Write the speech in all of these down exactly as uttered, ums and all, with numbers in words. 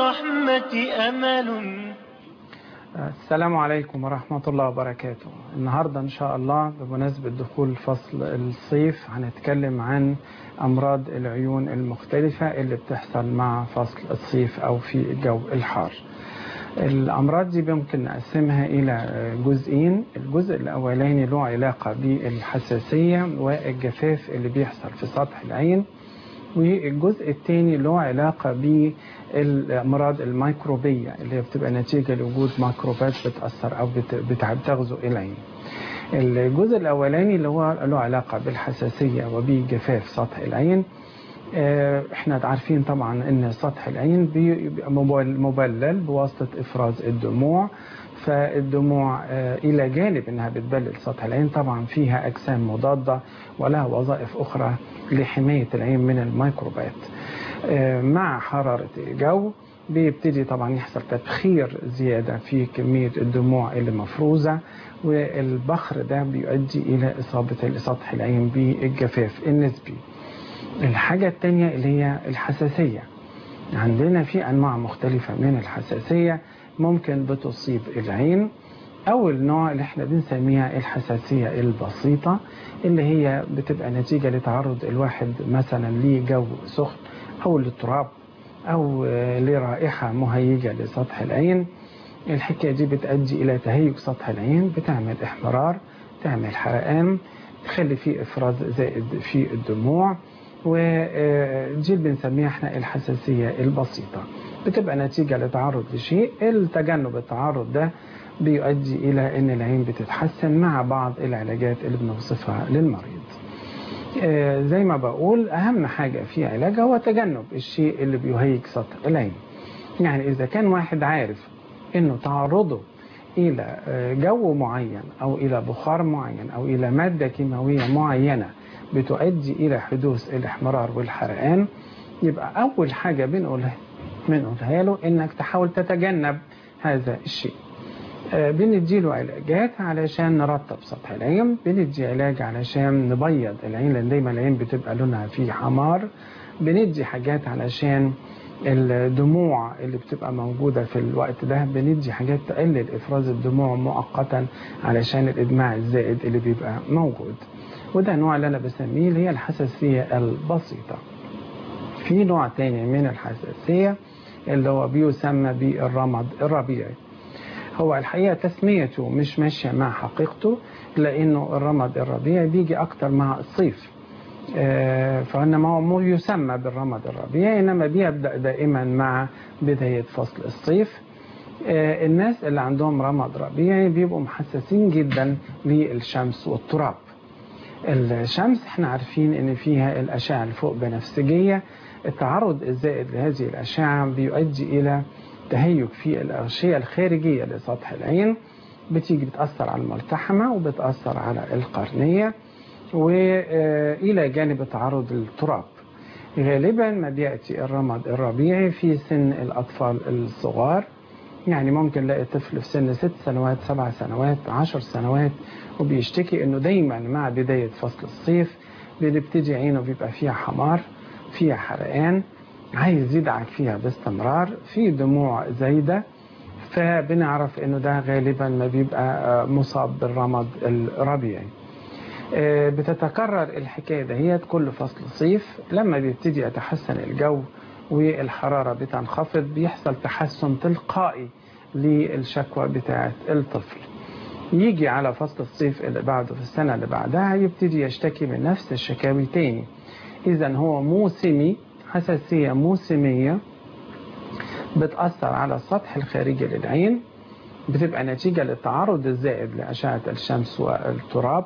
الرحمة أمل. السلام عليكم ورحمة الله وبركاته. النهاردة إن شاء الله بمناسبة دخول فصل الصيف هنتكلم عن أمراض العيون المختلفة اللي بتحصل مع فصل الصيف أو في الجو الحار. الأمراض دي ممكن نقسمها إلى جزئين. الجزء الأولاني له علاقة بالحساسية والجفاف اللي بيحصل في سطح العين، والجزء الثاني له علاقة بالأمراض الميكروبية اللي هي بتبقى نتيجة لوجود ميكروبات بتأثر أو بتغزو العين. الجزء الأولاني اللي هو له علاقة بالحساسية وبجفاف سطح العين. احنا عارفين طبعا ان سطح العين بيبقى مبلل بواسطة افراز الدموع، فالدموع الى جانب انها بتبلل سطح العين طبعا فيها اجسام مضادة ولها وظائف اخرى لحماية العين من الميكروبات. مع حرارة الجو بيبتدي طبعا يحصل تبخير زيادة في كمية الدموع اللي مفروزة، والبخر ده بيؤدي الى اصابة سطح العين بالجفاف النسبي. الحاجة التانية اللي هي الحساسية. عندنا في أنواع مختلفة من الحساسية ممكن بتصيب العين. أول نوع اللي احنا بنسميها الحساسية البسيطة، اللي هي بتبقى نتيجة لتعرض الواحد مثلا لجو سخن أو للتراب أو لرائحة مهيجة لسطح العين. الحكاية دي بتؤدي إلى تهيج سطح العين، بتعمل احمرار، تعمل حرقان، تخلي فيه إفراز زائد في الدموع، ودي بنسميها احنا الحساسية البسيطة. بتبقى نتيجة لتعرض لشيء، التجنب التعرض ده بيؤدي إلى أن العين بتتحسن مع بعض العلاجات اللي بنوصفها للمريض. زي ما بقول أهم حاجة في علاجها هو تجنب الشيء اللي بيهيج سطح العين. يعني إذا كان واحد عارف أنه تعرضه إلى جو معين أو إلى بخار معين أو إلى مادة كيماوية معينة بتؤدي إلى حدوث الإحمرار والحرقان، يبقى أول حاجة بنقولها بنقولها له إنك تحاول تتجنب هذا الشيء. آه بنديله علاجات علشان نرطب سطح العين، بندي علاج علشان نبيض العين لأن دايما العين بتبقى لونها فيه حمار، بندي حاجات علشان الدموع اللي بتبقى موجودة في الوقت ده، بندي حاجات تقلل إفراز الدموع مؤقتا علشان الإدماع الزائد اللي بيبقى موجود. وده النوع اللي أنا بسميه اللي هي الحساسية البسيطة. في نوع تاني من الحساسية اللي هو بيسمى بالرمد الربيعي. هو الحقيقة تسميته مش ماشية مع حقيقته، لأنه الرمد الربيعي بيجي أكتر مع الصيف، فإنما هو يسمى بالرمد الربيعي، إنما بيبدأ دائما مع بداية فصل الصيف. الناس اللي عندهم رمد ربيعي بيبقوا محسسين جدا للشمس والتراب. الشمس احنا عارفين ان فيها الاشعه الفوق بنفسجيه، التعرض الزائد لهذه الاشعه بيؤدي الى تهيج في الاغشيه الخارجيه لسطح العين، بتيجي بتاثر على الملتحمه وبتاثر على القرنيه، والى جانب التعرض للتراب. غالبا ما بياتي الرمد الربيعي في سن الاطفال الصغار، يعني ممكن نلاقي طفل في سن ست سنوات سبع سنوات عشر سنوات وبيشتكي انه دايما مع بداية فصل الصيف بنبتدي عينه بيبقى فيها حمار، فيها حرقان، عايز يدعك فيها باستمرار، في دموع زايدة، فبنعرف انه ده غالبا ما بيبقى مصاب بالرمد الربيعي. بتتكرر الحكاية دهيت كل فصل صيف. لما بيبتدي يتحسن الجو والحرارة بتنخفض بيحصل تحسن تلقائي للشكوى بتاعة الطفل. يجي على فصل الصيف اللي بعده في السنة اللي بعدها يبتدي يشتكي من نفس الشكاوي تاني. إذن هو موسمي، حساسية موسمية بتأثر على السطح الخارجي للعين، بتبقى نتيجة للتعرض الزائد لأشعة الشمس والتراب،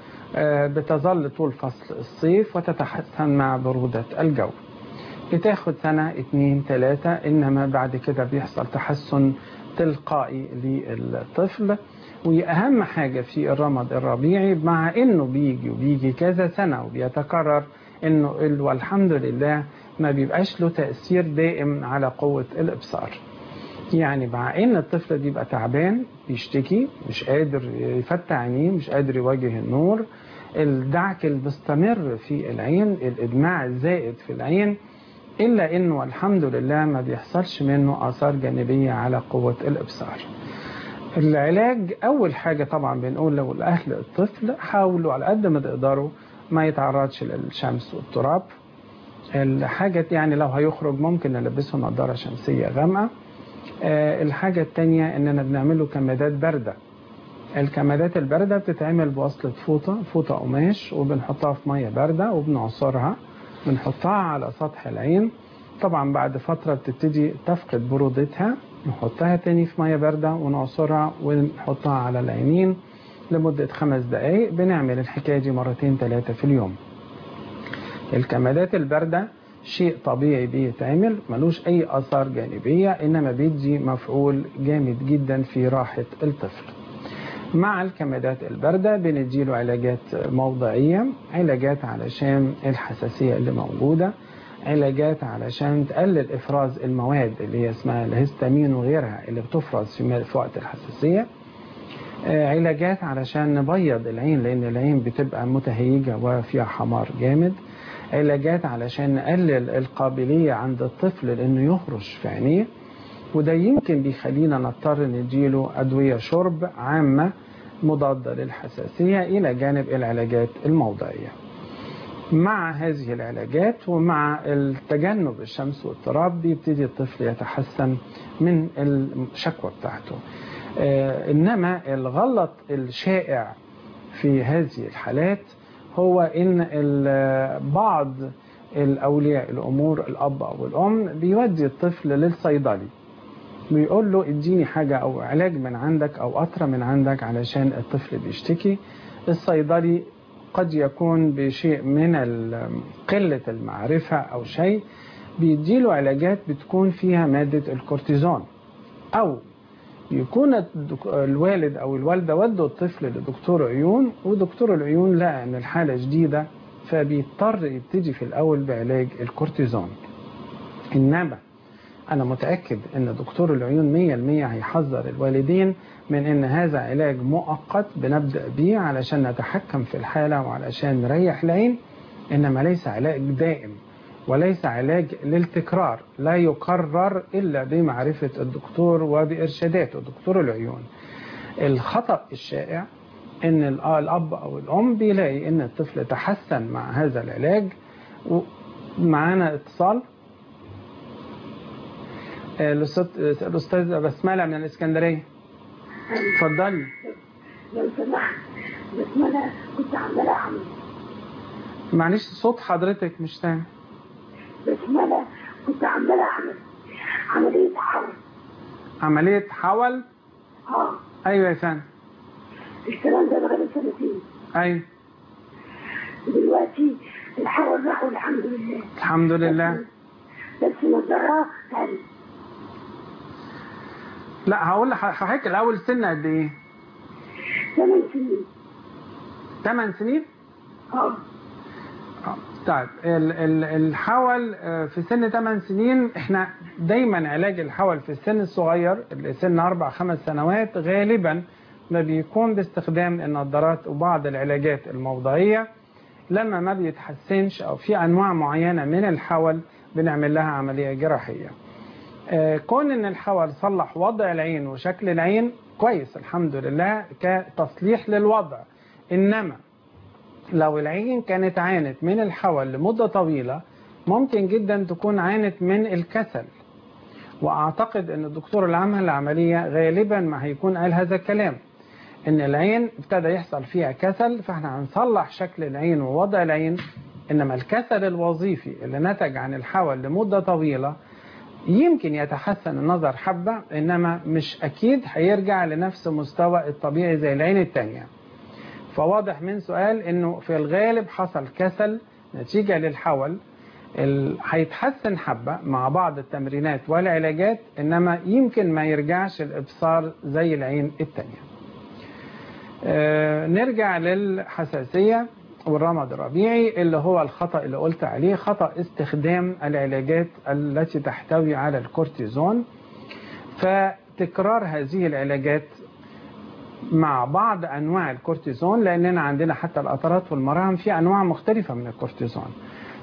بتظل طول فصل الصيف وتتحسن مع برودة الجو. بتاخد سنة اتنين تلاتة، إنما بعد كده بيحصل تحسن تلقائي للطفل. وأهم حاجة في الرمد الربيعي مع إنه بيجي وبيجي كذا سنة وبيتكرر، إنه والحمد لله ما بيبقاش له تأثير دائم على قوة الإبصار. يعني مع إن الطفل بيبقى تعبان، بيشتكي، مش قادر يفتح عينيه، مش قادر يواجه النور، الدعك المستمر في العين، الإدماع الزائد في العين، إلا إنه الحمد لله ما بيحصلش منه آثار جانبية على قوة الإبصار. العلاج أول حاجة طبعا بنقول له لأهل الطفل حاولوا على قد ما تقدروا ما يتعرضش للشمس والتراب. الحاجة يعني لو هيخرج ممكن نلبسه نظارة شمسية غامقة. أه الحاجة التانية إننا بنعمله كمادات باردة. الكمادات الباردة بتتعمل بوصلة فوطة فوطة قماش وبنحطها في مية باردة وبنعصرها بنحطها على سطح العين. طبعا بعد فترة بتبتدي تفقد برودتها نحطها تاني في مية باردة ونعصرها ونحطها على العينين لمدة خمس دقايق. بنعمل الحكاية دي مرتين ثلاثة في اليوم. الكمادات الباردة شيء طبيعي بيتعمل ملوش أي آثار جانبية، إنما بيدي مفعول جامد جدا في راحة الطفل. مع الكمادات الباردة بنديله علاجات موضعية، علاجات علشان الحساسية اللي موجودة، علاجات علشان تقلل إفراز المواد اللي هي اسمها الهستامين وغيرها اللي بتفرز في وقت الحساسية، علاجات علشان نبيض العين لأن العين بتبقى متهيجة وفيها حمار جامد، علاجات علشان نقلل القابلية عند الطفل لأنه يهرش في عينيه، وده يمكن بيخلينا نضطر نديله أدوية شرب عامة مضادة للحساسية إلى جانب العلاجات الموضعية. مع هذه العلاجات ومع التجنب الشمس والتراب بيبتدي الطفل يتحسن من الشكوى بتاعته. آه إنما الغلط الشائع في هذه الحالات هو إن بعض الأولياء الأمور الأب أو الأم بيودي الطفل للصيدلي بيقول له اديني حاجة أو علاج من عندك أو قطرة من عندك علشان الطفل بيشتكي. الصيدلي قد يكون بشيء من قلة المعرفة أو شيء بيديله علاجات بتكون فيها مادة الكورتيزون، أو يكون الوالد أو الوالدة ودوا الطفل لدكتور عيون ودكتور العيون لقى أن الحالة جديدة فبيضطر يبتدي في الأول بعلاج الكورتيزون. إنما أنا متأكد أن دكتور العيون مية المية هيحذر الوالدين من أن هذا علاج مؤقت بنبدأ به علشان نتحكم في الحالة وعلشان نريح العين، إنما ليس علاج دائم وليس علاج للتكرار، لا يكرر إلا بمعرفة الدكتور وبإرشاداته دكتور العيون. الخطأ الشائع أن الأب أو الأم بيلاقي أن الطفل تحسن مع هذا العلاج. ومعانا اتصال الأستاذ بسملة من الإسكندرية. اتفضلي. لو سمحت بسملة كنت عمالة أعمل. معلش صوت حضرتك مش سامع. بسملة كنت عمالة أعمل عملية حول. عملية حول؟ اه أيوة يا فندم. الكلام ده بقاله سنتين. أيوة. دلوقتي الحول راحوا الحمد لله. الحمد لله. بس نظرها تاني. لا هقول لحضرتك الأول سن قد إيه؟ ثمان سنين. ثمان سنين؟ اه. طيب الحول في سن ثمان سنين احنا دايما علاج الحول في السن الصغير اللي سن أربع خمس سنوات غالبا ما بيكون باستخدام النظارات وبعض العلاجات الموضعية. لما ما بيتحسنش أو في أنواع معينة من الحول بنعمل لها عملية جراحية. كون ان الحول صلح وضع العين وشكل العين كويس الحمد لله كتصليح للوضع. انما لو العين كانت عانت من الحول لمدة طويلة ممكن جدا تكون عانت من الكسل، واعتقد ان الدكتور اللي عمل العملية غالبا ما هيكون قال هذا الكلام، ان العين ابتدى يحصل فيها كسل فاحنا هنصلح شكل العين ووضع العين. انما الكسل الوظيفي اللي نتج عن الحول لمدة طويلة يمكن يتحسن النظر حبة، إنما مش أكيد هيرجع لنفس مستوى الطبيعي زي العين التانية. فواضح من سؤال إنه في الغالب حصل كسل نتيجة للحول. هيتحسن حبة مع بعض التمرينات والعلاجات، إنما يمكن ما يرجعش الإبصار زي العين التانية. آه نرجع للحساسية والرمد الربيعي اللي هو الخطأ اللي قلت عليه، خطأ استخدام العلاجات التي تحتوي على الكورتيزون. فتكرار هذه العلاجات مع بعض أنواع الكورتيزون، لأننا عندنا حتى القطرات والمراهم في أنواع مختلفة من الكورتيزون،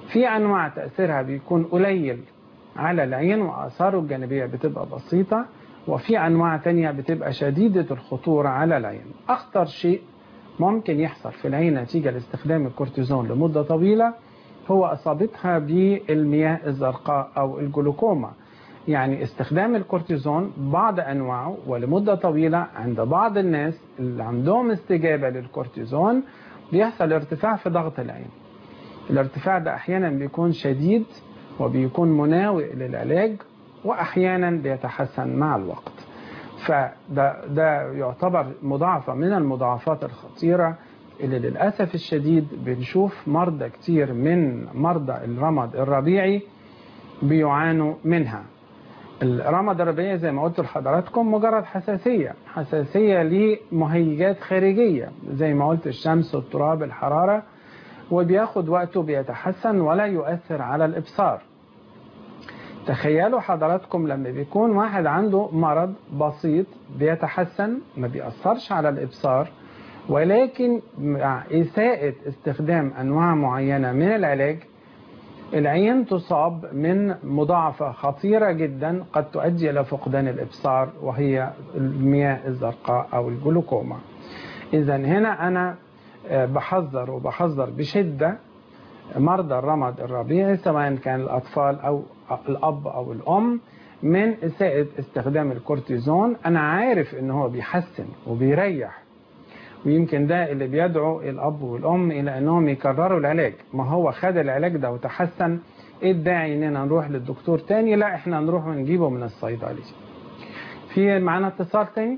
في أنواع تأثيرها بيكون قليل على العين وآثاره الجانبية بتبقى بسيطة، وفي أنواع تانية بتبقى شديدة الخطورة على العين. أخطر شيء ممكن يحصل في العين نتيجة لاستخدام الكورتيزون لمدة طويلة هو إصابتها بالمياه الزرقاء أو الجلوكوما. يعني استخدام الكورتيزون بعض أنواعه ولمدة طويلة عند بعض الناس اللي عندهم استجابة للكورتيزون بيحصل ارتفاع في ضغط العين. الارتفاع ده أحيانا بيكون شديد وبيكون مناوئ للعلاج، وأحيانا بيتحسن مع الوقت. فده ده يعتبر مضاعفة من المضاعفات الخطيرة اللي للأسف الشديد بنشوف مرضى كتير من مرضى الرمد الربيعي بيعانوا منها. الرمد الربيعي زي ما قلت لحضراتكم مجرد حساسية حساسية لمهيجات خارجية زي ما قلت الشمس والتراب الحرارة، وبياخد وقته بيتحسن ولا يؤثر على الإبصار. تخيلوا حضراتكم لما بيكون واحد عنده مرض بسيط بيتحسن ما بيأثرش على الإبصار، ولكن مع إساءة استخدام أنواع معينة من العلاج العين تصاب من مضاعفة خطيرة جدا قد تؤدي إلى فقدان الإبصار، وهي المياه الزرقاء أو الجلوكوما. إذا هنا أنا بحذر وبحذر بشدة مرضى الرمد الربيعي سواء كان الأطفال أو الأب أو الأم من إساءة استخدام الكورتيزون. أنا عارف إن هو بيحسن وبيريح، ويمكن ده اللي بيدعو الأب والأم إلى أنهم يكرروا العلاج. ما هو خد العلاج ده وتحسن، إيه الداعي إننا نروح للدكتور تاني؟ لا، إحنا نروح ونجيبه من الصيدلي. في معنا اتصال تاني.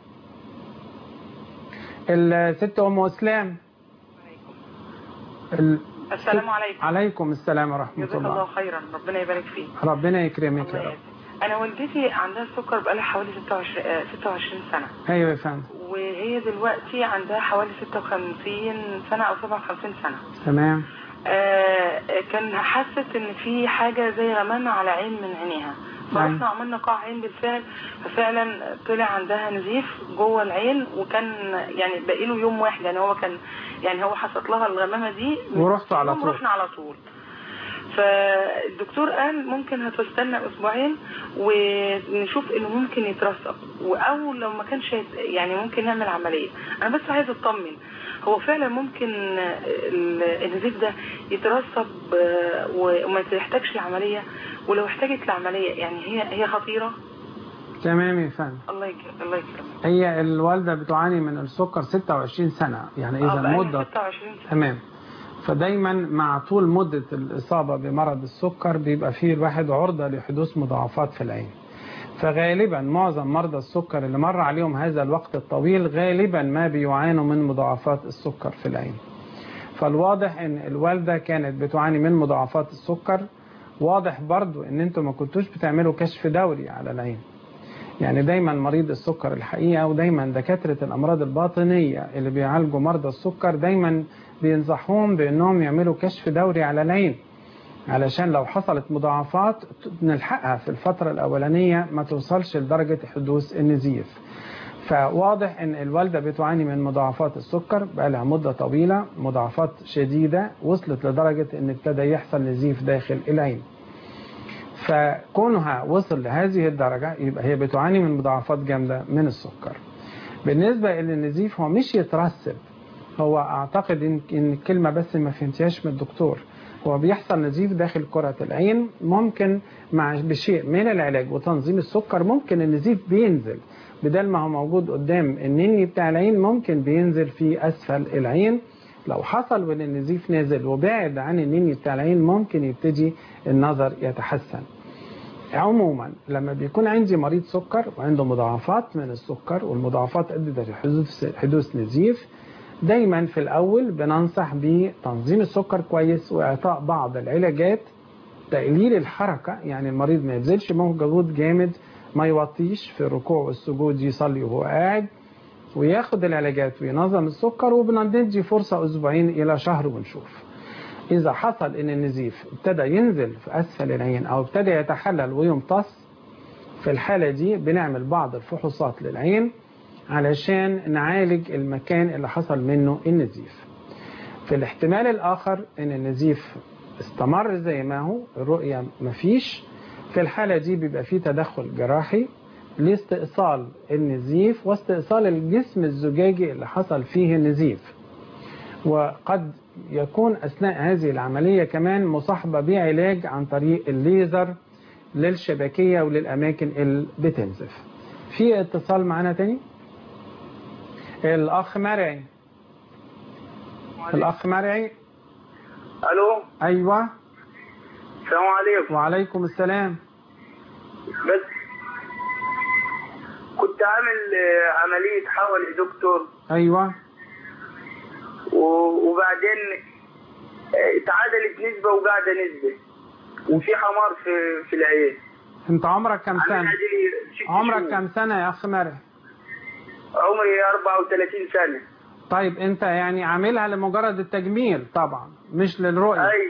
الست أم إسلام. ال... السلام عليكم. عليكم السلام ورحمة الله. جزاك الله خيرا، ربنا يبارك فيك. ربنا يكرمك يا رب. أنا والدتي عندها السكر بقالها حوالي ستة وعشرين سنة. أيوة يا فندم. وهي دلوقتي عندها حوالي ستة وخمسين سنة أو سبعة وخمسين سنة. تمام. آه كان حست إن في حاجة زي غمامة على عين من عينيها، فرحنا عملنا قاع عين بالفعل، ففعلا طلع عندها نزيف جوه العين، وكان يعني باقي له يوم واحد، يعني هو كان يعني هو حصلت لها الغمامة دي ورحتوا على طول. رحنا على طول. فالدكتور قال ممكن هتستنى اسبوعين ونشوف انه ممكن يترسب، او لو ما كانش يعني ممكن نعمل عمليه. انا بس عايزه اطمن، هو فعلا ممكن النزيف ده يترسب وما يحتاجش العمليه؟ ولو احتاجت العمليه يعني هي هي خطيره؟ تمام يا فندم. الله يكرمك. الله يكرمك. هي الوالده بتعاني من السكر ستة وعشرين سنه، يعني اذا مده ستة وعشرين سنة. تمام. فدايما مع طول مدة الإصابة بمرض السكر بيبقى فيه الواحد عرضة لحدوث مضاعفات في العين. فغالبا معظم مرضى السكر اللي مر عليهم هذا الوقت الطويل غالبا ما بيعانوا من مضاعفات السكر في العين. فالواضح ان الوالدة كانت بتعاني من مضاعفات السكر. واضح برضو ان انتم ما كنتوش بتعملوا كشف دوري على العين. يعني دايما مريض السكر الحقيقة ودايما دكاترة الأمراض الباطنية اللي بيعالجوا مرضى السكر دايما بينصحوهم بأنهم يعملوا كشف دوري على العين، علشان لو حصلت مضاعفات نلحقها في الفترة الأولانية ما توصلش لدرجة حدوث النزيف. فواضح ان الوالدة بتعاني من مضاعفات السكر بقالها مدة طويلة، مضاعفات شديدة وصلت لدرجة ان ابتدى يحصل نزيف داخل العين. فكونها وصل لهذه الدرجة يبقى هي بتعاني من مضاعفات جامدة من السكر. بالنسبة للنزيف هو مش يترسب، هو اعتقد ان الكلمة بس ما فهمتهاش من الدكتور. هو بيحصل نزيف داخل كرة العين، ممكن مع بشيء من العلاج وتنظيم السكر ممكن النزيف بينزل بدل ما هو موجود قدام النني بتاع العين، ممكن بينزل في أسفل العين. لو حصل وان النزيف نازل وبعد عن النني بتاع العين ممكن يبتدي النظر يتحسن. عموما لما بيكون عندي مريض سكر وعنده مضاعفات من السكر والمضاعفات أدت لحدوث حدوث نزيف، دايما في الأول بننصح بتنظيم السكر كويس وإعطاء بعض العلاجات، تقليل الحركة، يعني المريض ما يبذلش مجهود جامد، ما يوطيش في الركوع والسجود، يصلي وهو قاعد وياخد العلاجات وينظم السكر، وبندي فرصة أسبوعين إلى شهر ونشوف. إذا حصل إن النزيف ابتدى ينزل في أسفل العين أو ابتدى يتحلل ويمتص، في الحالة دي بنعمل بعض الفحوصات للعين علشان نعالج المكان اللي حصل منه النزيف. في الاحتمال الآخر إن النزيف استمر زي ما هو، الرؤية مفيش، في الحالة دي بيبقى فيه تدخل جراحي لاستئصال النزيف واستئصال الجسم الزجاجي اللي حصل فيه النزيف. وقد يكون أثناء هذه العملية كمان مصاحبة بعلاج عن طريق الليزر للشبكية وللأماكن اللي بتنزف. في اتصال معنا تاني؟ الأخ مرعي. الأخ مرعي. ألو. أيوة. السلام عليكم. وعليكم السلام. بس كنت عامل عملية حول يا دكتور. أيوة. وبعدين اتعادلت نسبة وقاعدة نسبة، وفي حمار في في العين. أنت عمرك كم سنة؟ عمرك كم سنة يا أخ مرعي؟ عمري أربعة وثلاثين سنة. طيب أنت يعني عاملها لمجرد التجميل طبعا مش للرؤية. أي.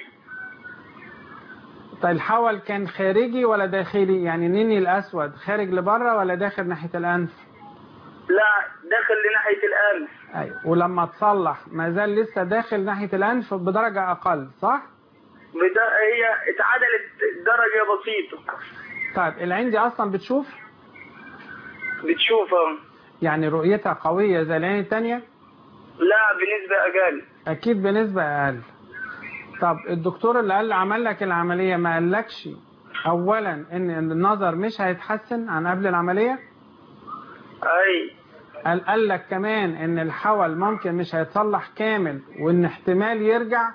طيب الحول كان خارجي ولا داخلي؟ يعني نيني الأسود خارج لبره ولا داخل ناحية الأنف؟ لا داخل لناحية الأنف. أيوة. ولما تصلح ما زال لسه داخل ناحية الأنف بدرجة أقل صح؟ بدا... هي اتعدلت درجة بسيطة. طيب العين دي أصلا بتشوف؟ بتشوفها. يعني رؤيتها قوية زي العين التانية؟ لا بنسبة أقل. أكيد بنسبة أقل. طب الدكتور اللي قال عمل لك العملية ما قالكش أولا إن النظر مش هيتحسن عن قبل العملية؟ أي. قال قال لك كمان إن الحول ممكن مش هيتصلح كامل وإن احتمال يرجع؟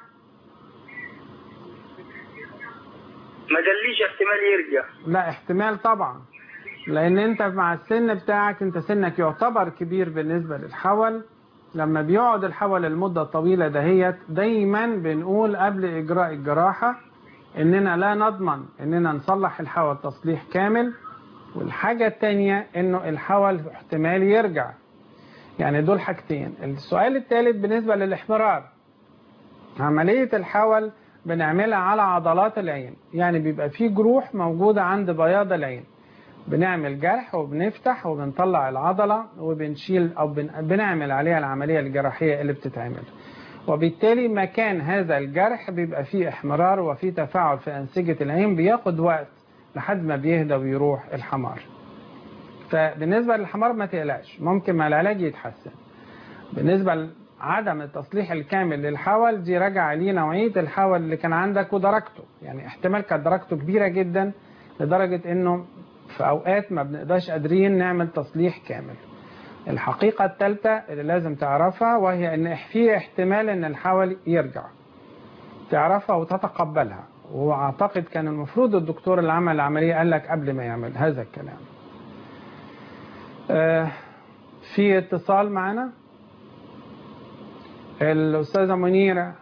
ما قاليش احتمال يرجع. لا احتمال طبعا، لأن أنت مع السن بتاعك أنت سنك يعتبر كبير بالنسبة للحول. لما بيقعد الحول المدة الطويلة دهيت دايما بنقول قبل إجراء الجراحة إننا لا نضمن إننا نصلح الحول تصليح كامل. والحاجة التانية إنه الحول احتمال يرجع. يعني دول حاجتين. السؤال الثالث بالنسبة للإحمرار، عملية الحول بنعملها على عضلات العين، يعني بيبقى فيه جروح موجودة عند بياض العين، بنعمل جرح وبنفتح وبنطلع العضلة وبنشيل أو بنعمل عليها العملية الجراحية اللي بتتعمل. وبالتالي مكان هذا الجرح بيبقى فيه احمرار وفيه تفاعل في أنسجة العين بياخد وقت لحد ما بيهدى ويروح الحمار. فبالنسبة للحمار ما تقلقش، ممكن مع العلاج يتحسن. بالنسبة لعدم التصليح الكامل للحول دي راجع ليه نوعية الحول اللي كان عندك ودرجته. يعني احتمال كانت درجته كبيرة جدا لدرجة انه في أوقات ما بنقدرش قادرين نعمل تصليح كامل. الحقيقة الثالثة اللي لازم تعرفها وهي ان في احتمال ان الحول يرجع، تعرفها وتتقبلها. واعتقد كان المفروض الدكتور اللي عمل العملية قال لك قبل ما يعمل هذا الكلام. آه في اتصال معنا الأستاذة منيرة.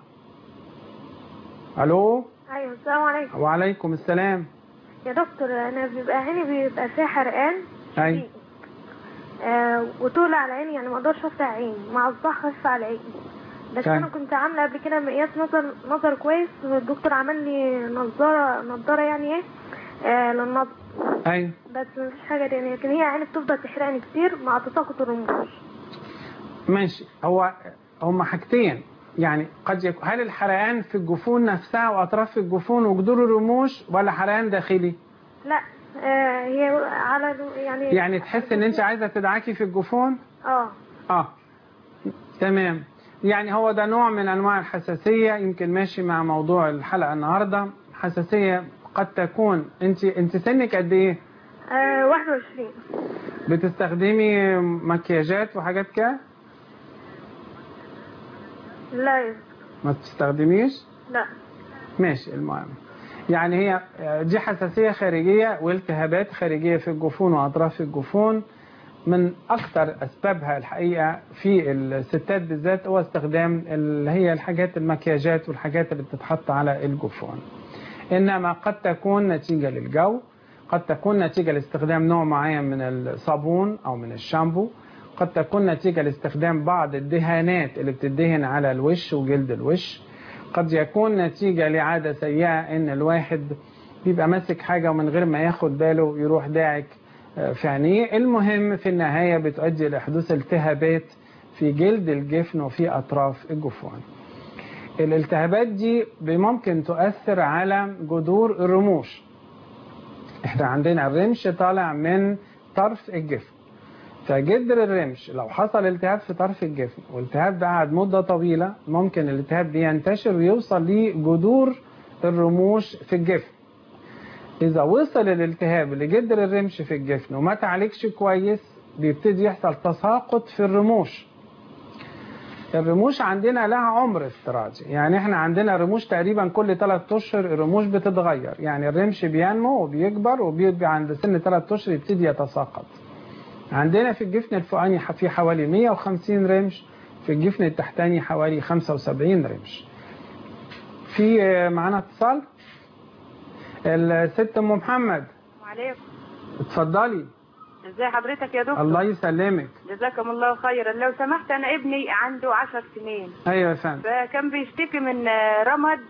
ألو. أيوة السلام عليكم. وعليكم السلام. يا دكتور أنا بيبقى عيني بيبقى فيها حرقان. أي. آه وطول على عيني، يعني ما اقدرش افتح عيني مع صداع خفيف على عيني. بس كان. انا كنت عامله قبل كده مقياس نظر نظر كويس، والدكتور عمل لي نظاره نظاره يعني ايه آه للنظر. ايوه. بس مفيش حاجه تانية، لكن هي عيني بتفضل تحرقني كتير مع تساقط الرموش. ماشي. هو هما حاجتين، يعني قد يكون هل الحرقان في الجفون نفسها واطراف الجفون وجذور الرموش ولا حرقان داخلي؟ لا آه هي على يعني يعني تحس ان انت عايزه تدعكي في الجفون؟ اه اه تمام. يعني هو ده نوع من انواع الحساسيه، يمكن ماشي مع موضوع الحلقه النهارده. حساسيه قد تكون. انت انت سنك قد ايه؟ آه واحد وعشرين. بتستخدمي مكياجات وحاجات كده؟ لا. ما بتستخدميش؟ لا. ماشي. المهم يعني هي دي حساسية خارجية والتهابات خارجية في الجفون وأطراف الجفون. من أكثر أسبابها الحقيقة في الستات بالذات هو استخدام اللي هي الحاجات المكياجات والحاجات اللي بتتحط على الجفون. إنما قد تكون نتيجة للجو، قد تكون نتيجة لاستخدام نوع معين من الصابون أو من الشامبو، قد تكون نتيجة لاستخدام بعض الدهانات اللي بتدهن على الوش وجلد الوش، قد يكون نتيجة لعادة سيئة ان الواحد بيبقى ماسك حاجة ومن غير ما ياخد باله يروح داعك في عينيه. المهم في النهاية بتؤدي لحدوث التهابات في جلد الجفن وفي أطراف الجفون. الالتهابات دي ممكن تؤثر على جذور الرموش. احنا عندنا الرمش طالع من طرف الجفن، فجذر الرمش لو حصل التهاب في طرف الجفن والالتهاب ده قعد مدة طويلة ممكن الالتهاب دي ينتشر ويوصل لجذور الرموش في الجفن. إذا وصل الالتهاب لجذر الرمش في الجفن وما تعالجش كويس بيبتدي يحصل تساقط في الرموش. الرموش عندنا لها عمر افتراضي، يعني احنا عندنا رموش تقريبا كل ثلاث اشهر الرموش بتتغير، يعني الرمش بينمو وبيكبر وبيبقى عند سن ثلاث اشهر يبتدي يتساقط. عندنا في الجفن الفوقاني في حوالي مية وخمسين رمش، في الجفن التحتاني حوالي خمسة وسبعين رمش. في معانا اتصال الست ام محمد. وعليكم. اتفضلي. ازي حضرتك يا دكتور؟ الله يسلمك. جزاكم الله خيرا. لو سمحت انا ابني عنده عشر سنين. ايوه يا فندم. فكان بيشتكي من رمد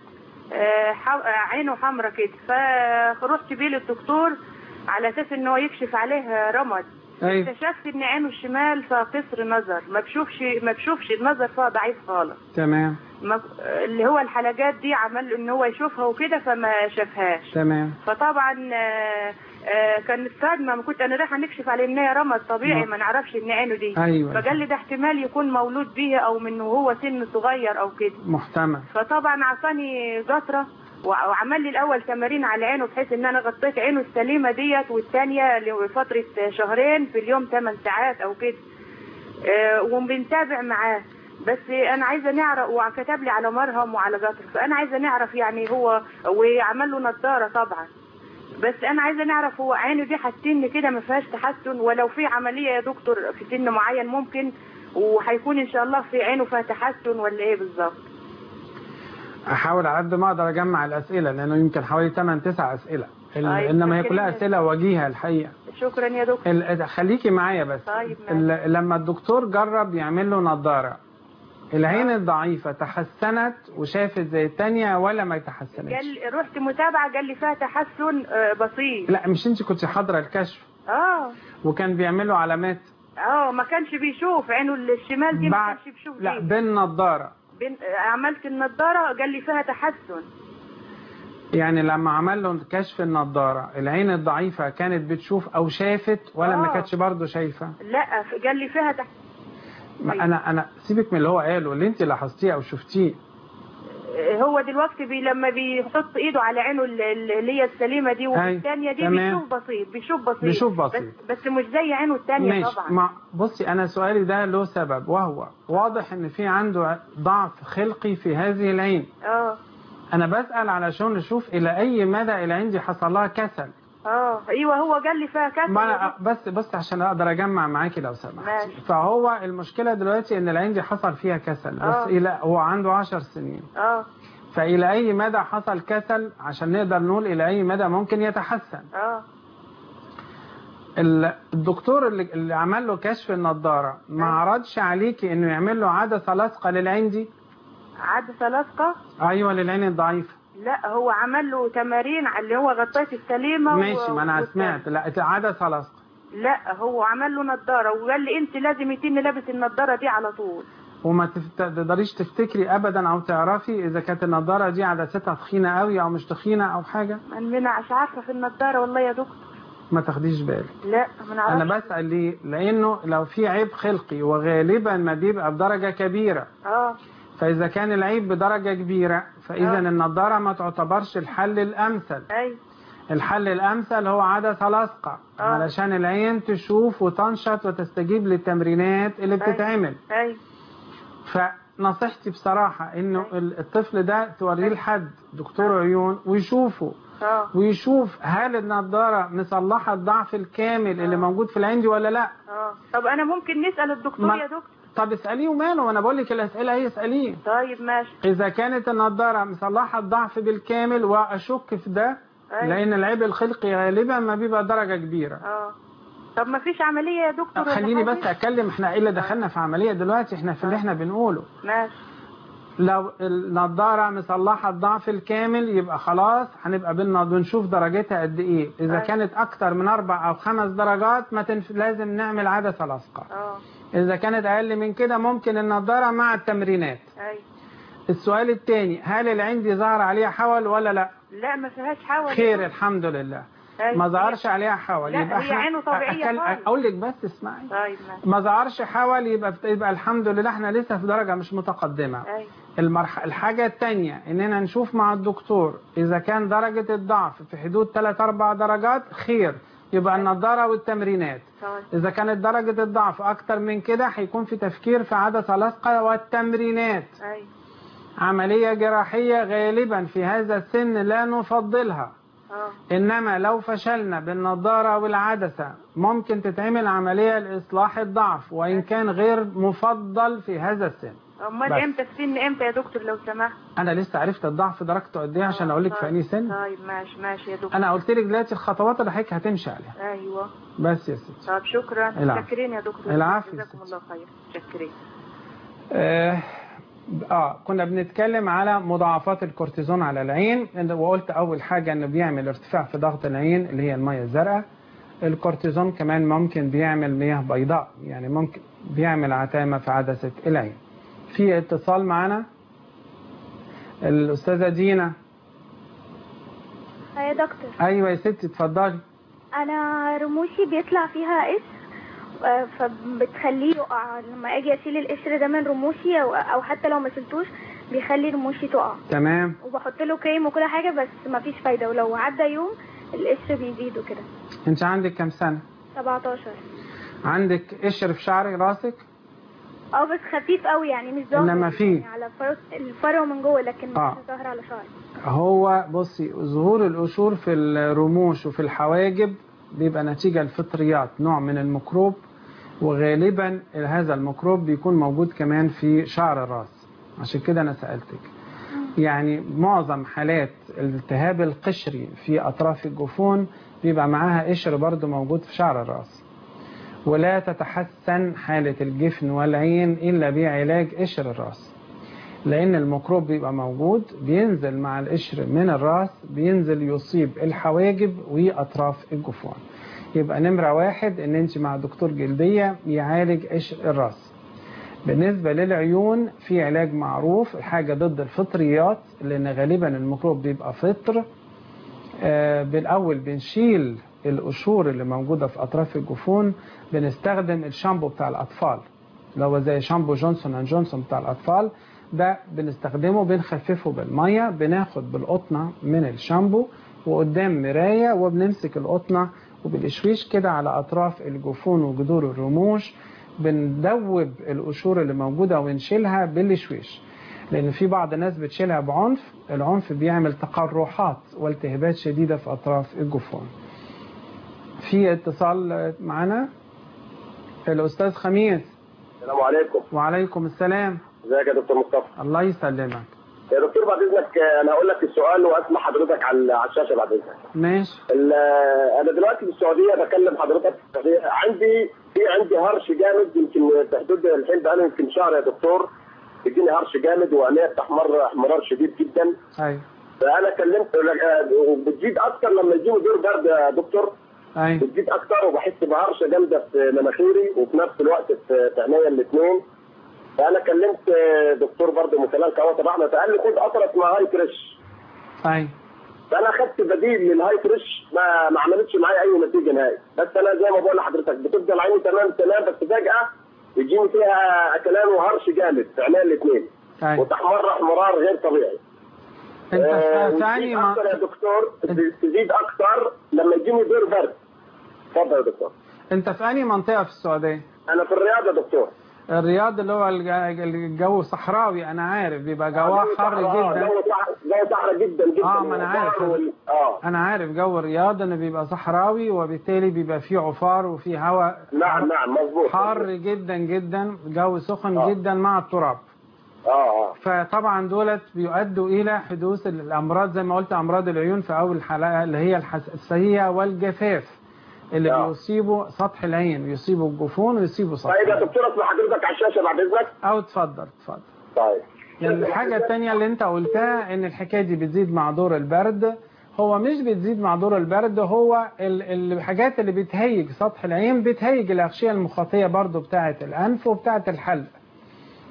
عينه حمرا كده، فرحت بيه للدكتور على اساس ان هو يكشف عليه رمد. أيوة. اكتشفت ان عينه الشمال فيها قصر نظر، ما بشوفش ما بشوفش النظر فيها ضعيف خالص. تمام. اللي هو الحلقات دي عمل ان هو يشوفها وكده فما شافهاش. تمام. فطبعا آآ آآ كانت صدمه، ما كنت انا رايحه نكشف عليه ان هي رمد طبيعي ما نعرفش ان عينه دي. أيوة. فقال لي ده احتمال يكون مولود بيها او من وهو سن صغير او كده. محتمل. فطبعا عطاني قطره وعمل لي الاول تمارين على عينه بحيث ان انا غطيت عينه السليمه ديت، والثانيه لفتره شهرين في اليوم ثمان ساعات او كده. وبنتابع معاه، بس انا عايزه نعرف، وكتب لي على مرهم وعلى قطر، فانا عايزه نعرف يعني هو، وعمل له نظاره طبعا، بس انا عايزه نعرف هو عينه دي حاسين كده ما فيهاش تحسن، ولو في عمليه يا دكتور في سن معين ممكن وهيكون ان شاء الله في عينه فيها تحسن ولا ايه بالظبط؟ احاول على قد ما اقدر اجمع الاسئله لانه يمكن حوالي ثمانية تسعة اسئله. طيب انما هي كلها اسئله وجيهه الحقيقه. شكرا يا دكتور. خليكي معايا بس. طيب لما الدكتور جرب يعمل له نظاره، العين الضعيفه تحسنت وشافت زي الثانيه ولا ما تحسنتش؟ قال رحت متابعه قال لي فيها تحسن بسيط. لا مش انت كنت حاضره الكشف؟ اه. وكان بيعمل له علامات؟ اه ما كانش بيشوف عينه الشمال دي، ما كانش بيشوف. لا بالنظاره. بين... عملت النظاره قال لي فيها تحسن. يعني لما عمل له كشف النظاره العين الضعيفه كانت بتشوف او شافت ولا آه. ما كانتش برضه شايفه؟ لا قال لي فيها تحسن. انا انا سيبك من اللي هو قاله، اللي انت لاحظتيه او شفتيه. هو دلوقتي بي لما بيحط ايده على عينه اللي هي السليمه دي والثانيه دي بيشوف بسيط بيشوف بسيط بيشوف بسيط بس, بس مش زي عينه الثانيه طبعا. ما بصي انا سؤالي ده له سبب، وهو واضح ان في عنده ضعف خلقي في هذه العين. اه انا بسأل علشان نشوف الى اي مدى العين دي حصل لها كسل. اه ايوه هو قال لي فيها كسل. ما أنا بس بس عشان اقدر اجمع معاكي لو سمحتي. فهو المشكله دلوقتي ان العين دي حصل فيها كسل بس أوه. الى هو عنده عشر سنين. اه فالى اي مدى حصل كسل عشان نقدر نقول الى اي مدى ممكن يتحسن. اه الدكتور اللي, اللي عمل له كشف النضاره ما عرضش عليكي انه يعمل له عدسه لاصقه للعين دي؟ عدسه لاصقه؟ ايوه للعين الضعيفه. لا هو عمل له تمارين على اللي هو غطيت السليمه. ماشي و... ما انا سمعت. لا عدسه لاصقه. لا هو عمل له نضاره وقال لي انت لازم يتم لابس النضاره دي على طول. وما تقدريش تفتكري ابدا او تعرفي اذا كانت النضاره دي عدستها تخينه قوي او مش تخينه او حاجه؟ انا مش عارفه في النضاره والله يا دكتور. ما تاخديش بالك. لا ما نعرفش. انا بسال ليه؟ لانه لو في عيب خلقي وغالبا ما بيبقى بدرجه كبيره. اه فاذا كان العيب بدرجه كبيره فاذا آه. النضاره ما تعتبرش الحل الامثل. اي الحل الامثل هو عدسه لاصقه آه. علشان العين تشوف وتنشط وتستجيب للتمرينات اللي بتتعمل. اي فنصيحتي بصراحه انه أي. الطفل ده توريه لحد دكتور عيون ويشوفه. اه ويشوف هل النضاره مصلحه الضعف الكامل أوه. اللي موجود في العين دي ولا لا. اه طب انا ممكن نسال الدكتور ما... يا دكتور؟ طب اساليه وماله، وانا بقول لك الاسئله هي اساليه. طيب ماشي. اذا كانت النضاره مصلحه الضعف بالكامل واشك في ده أي. لان العيب الخلقي غالبا ما بيبقى درجه كبيره. اه طب ما فيش عمليه يا دكتور؟ خليني بس اتكلم. احنا ايه اللي دخلنا في عمليه دلوقتي؟ احنا في اللي احنا بنقوله. ماشي. لو النضاره مصلحه الضعف الكامل يبقى خلاص هنبقى بنشوف درجتها قد ايه. اذا أي. كانت اكتر من اربع او خمس درجات ما تنف... لازم نعمل عدسه لاصقه. اه اذا كانت اقل من كده ممكن النضاره مع التمرينات. اي. السؤال الثاني، هل العين دي ظهر عليها حول ولا لا؟ لا ما فيهاش حول. خير الحمد لله. أيوة. ما ظهرش عليها حول. لا يبقى هي عينه طبيعيه أكل... خالص. اقول لك بس اسمعي. طيب ماشي. ما ظهرش حول يبقى يبقى الحمد لله احنا لسه في درجه مش متقدمه. أيوة. المرح... الحاجه الثانيه اننا نشوف مع الدكتور اذا كان درجه الضعف في حدود ثلاث أربع درجات خير، يبقى النضاره والتمرينات. طيب. اذا كانت درجه الضعف اكتر من كده هيكون في تفكير في عدسه لاصقه والتمرينات. أيوة. عمليه جراحيه غالبا في هذا السن لا نفضلها. اه إنما لو فشلنا بالنضارة والعدسة ممكن تتعمل عملية لإصلاح الضعف وإن كان غير مفضل في هذا السن. امال بس. امتى السن امتى يا دكتور لو سمحت؟ أنا لسه عرفت الضعف درجته قد إيه عشان أقول لك في أي سن. طيب ماشي ماشي يا دكتور. أنا قلت لك دلوقتي الخطوات اللي حضرتك هتمشي عليها. ايوه بس يا ستي. طب شكرا. العفو. شكرين يا دكتور. العفو. جزاكم الله خير. شكرين. آه اه كنا بنتكلم على مضاعفات الكورتيزون على العين، وقلت اول حاجه انه بيعمل ارتفاع في ضغط العين اللي هي الميه الزرقاء. الكورتيزون كمان ممكن بيعمل مياه بيضاء، يعني ممكن بيعمل عتامه في عدسه العين. في اتصال معنا الاستاذه دينا. يا دكتور. ايوه يا ستي اتفضلي. انا رموشي بيطلع فيها قشر فبتخليه يقع، لما اجي اشيل القشر ده من رموشي او او حتى لو ما شلتوش بيخلي رموشي تقع. تمام. وبحط له كريم وكل حاجه بس ما فيش فايده، ولو عدى يوم القشر بيزيد وكده. انت عندك كام سنه؟ سبعتاشر. عندك قشر في شعر راسك؟ اه بس خفيف قوي يعني مش ظاهر. انما في يعني على الفرو الفرو من جوه لكن آه. مش ظاهر على شعري. هو بصي ظهور القشور في الرموش وفي الحواجب بيبقى نتيجة الفطريات، نوع من الميكروب، وغالبا هذا الميكروب بيكون موجود كمان في شعر الراس. عشان كده أنا سألتك. يعني معظم حالات الالتهاب القشري في أطراف الجفون بيبقى معاها قشر برضو موجود في شعر الراس، ولا تتحسن حالة الجفن والعين إلا بعلاج قشر الراس، لأن الميكروب بيبقى موجود بينزل مع القشر من الراس، بينزل يصيب الحواجب وأطراف الجفون. يبقى نمرة واحد إن أنت مع دكتور جلدية يعالج قشر الراس. بالنسبة للعيون في علاج معروف، حاجة ضد الفطريات لأن غالبا الميكروب بيبقى فطر. آه بالأول بنشيل القشور اللي موجودة في أطراف الجفون، بنستخدم الشامبو بتاع الأطفال اللي هو زي شامبو جونسون اند جونسون بتاع الأطفال، ده بنستخدمه بنخففه بالمية، بناخد بالقطنة من الشامبو وقدام مراية وبنمسك القطنة وبالإشويش كده على أطراف الجفون وجذور الرموش، بندوب القشور اللي موجودة ونشيلها بالإشويش، لأن في بعض الناس بتشيلها بعنف، العنف بيعمل تقرحات والتهابات شديدة في أطراف الجفون. في اتصال معنا الأستاذ خميس. السلام عليكم. وعليكم السلام. ازيك يا دكتور مصطفى؟ الله يسلمك يا دكتور. بعد اذنك انا هقول لك السؤال واسمع حضرتك على على الشاشه بعد اذنك. ماشي. انا دلوقتي في السعوديه بكلم حضرتك في السعوديه، عندي في عندي هرش جامد يمكن في حدود الحين بقى يمكن شهر يا دكتور، بيجيني هرش جامد وعينيا بتحمر احمرار شديد جدا. ايوه. فانا كلمت وبتزيد اكتر لما يجيني دور برد يا دكتور. ايوه. بتزيد اكتر وبحس بهرشه جامده في مناخيري وفي نفس الوقت في عينيا الاثنين. فانا كلمت دكتور برضه من كلام كواتب احمد، فقال لي خد قطره اسمها هاي فريش. ايوه. فانا خدت بديل للهاي فريش ما ما عملتش معايا اي نتيجه نهائي، بس انا زي ما بقول لحضرتك بتفضل عيني تمام تمام، بس فجاه يجيني فيها اكلان وهرش جامد في عينيا الاثنين. أيوة. وتحمر احمرار غير طبيعي. انت آه ثاني ما اكتر يا دكتور تزيد اكتر لما يجيني دور برد. اتفضل يا دكتور. انت في انهي منطقه في السعوديه؟ انا في الرياض يا دكتور. الرياض اللي هو الجو صحراوي، انا عارف بيبقى جواه حر جدا. جو صحراء جدا جدا. اه ما انا عارف. وال... اه انا عارف جو الرياض انه بيبقى صحراوي وبالتالي بيبقى فيه عفار وفيه هواء. نعم نعم مظبوط. حار جدا جدا، جو سخن آه. جدا مع التراب. اه اه فطبعا دولت بيؤدوا الى حدوث الامراض زي ما قلت، امراض العيون في اول حلقه اللي هي الحساسيه والجفاف اللي آه. بيصيبوا سطح العين، بيصيبوا الجفون ويصيبوا سطح. طيب يا دكتور اسمع حضرتك على الشاشه بعد اذنك. او اتفضل اتفضل. طيب. الحاجه الثانيه اللي انت قلتها ان الحكايه دي بتزيد مع دور البرد، هو مش بتزيد مع دور البرد، هو الحاجات اللي بتهيج سطح العين بتهيج الاغشيه المخاطيه برضو بتاعه الانف وبتاعه الحلق.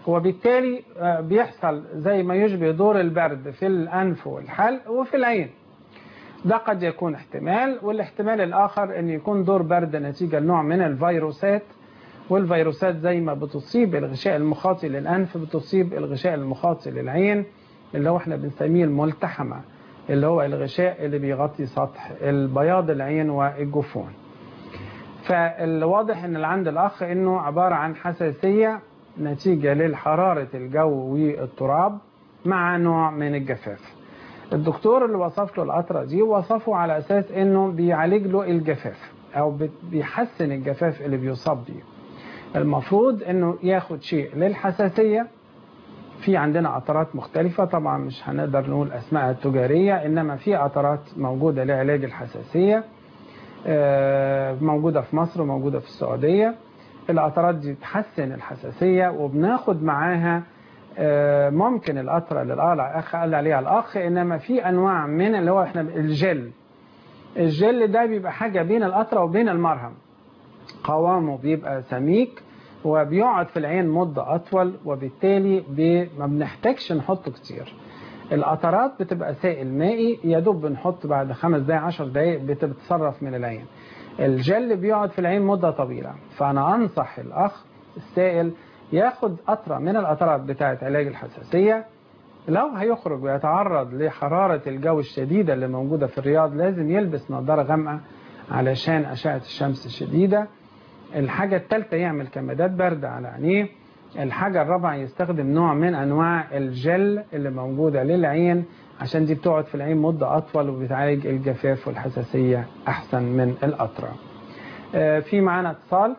وبالتالي بيحصل زي ما يشبه دور البرد في الأنف والحلق وفي العين. ده قد يكون احتمال، والاحتمال الآخر أن يكون دور برد نتيجة لنوع من الفيروسات، والفيروسات زي ما بتصيب الغشاء المخاطي للأنف بتصيب الغشاء المخاطي للعين اللي هو احنا بنسميه الملتحمة، اللي هو الغشاء اللي بيغطي سطح البياض العين والجفون. فالواضح ان اللي عند الأخ انه عبارة عن حساسية نتيجة للحرارة الجو والتراب مع نوع من الجفاف. الدكتور اللي وصف له القطرة دي وصفه على أساس انه بيعالج له الجفاف او بيحسن الجفاف اللي بيصاب بيه. المفروض انه ياخد شيء للحساسية. في عندنا قطرات مختلفة، طبعا مش هنقدر نقول اسماء التجارية، انما في قطرات موجودة لعلاج الحساسية موجودة في مصر وموجودة في السعودية. القطرات دي تحسن الحساسية، وبناخد معاها ممكن القطرة اللي الأخ قال عليها الأخ، إنما في أنواع من اللي هو إحنا الجل. الجل ده بيبقى حاجة بين القطرة وبين المرهم، قوامه بيبقى سميك وبيقعد في العين مدة أطول، وبالتالي ما بنحتاجش نحطه كتير. القطرات بتبقى سائل مائي، يدوب بنحط بعد خمس دقايق عشر دقايق بتتصرف من العين. الجل بيقعد في العين مدة طويلة، فأنا أنصح الأخ السائل ياخد قطرة من القطرات بتاعة علاج الحساسية. لو هيخرج ويتعرض لحرارة الجو الشديدة اللي موجودة في الرياض لازم يلبس نظارة غامقة علشان أشعة الشمس الشديدة. الحاجة الثالثة يعمل كمادات برد على عينيه. الحاجة الرابعة يستخدم نوع من أنواع الجل اللي موجودة للعين، عشان دي بتقعد في العين مدة أطول وبتعالج الجفاف والحساسية أحسن من القطرة. آه في معانا اتصال.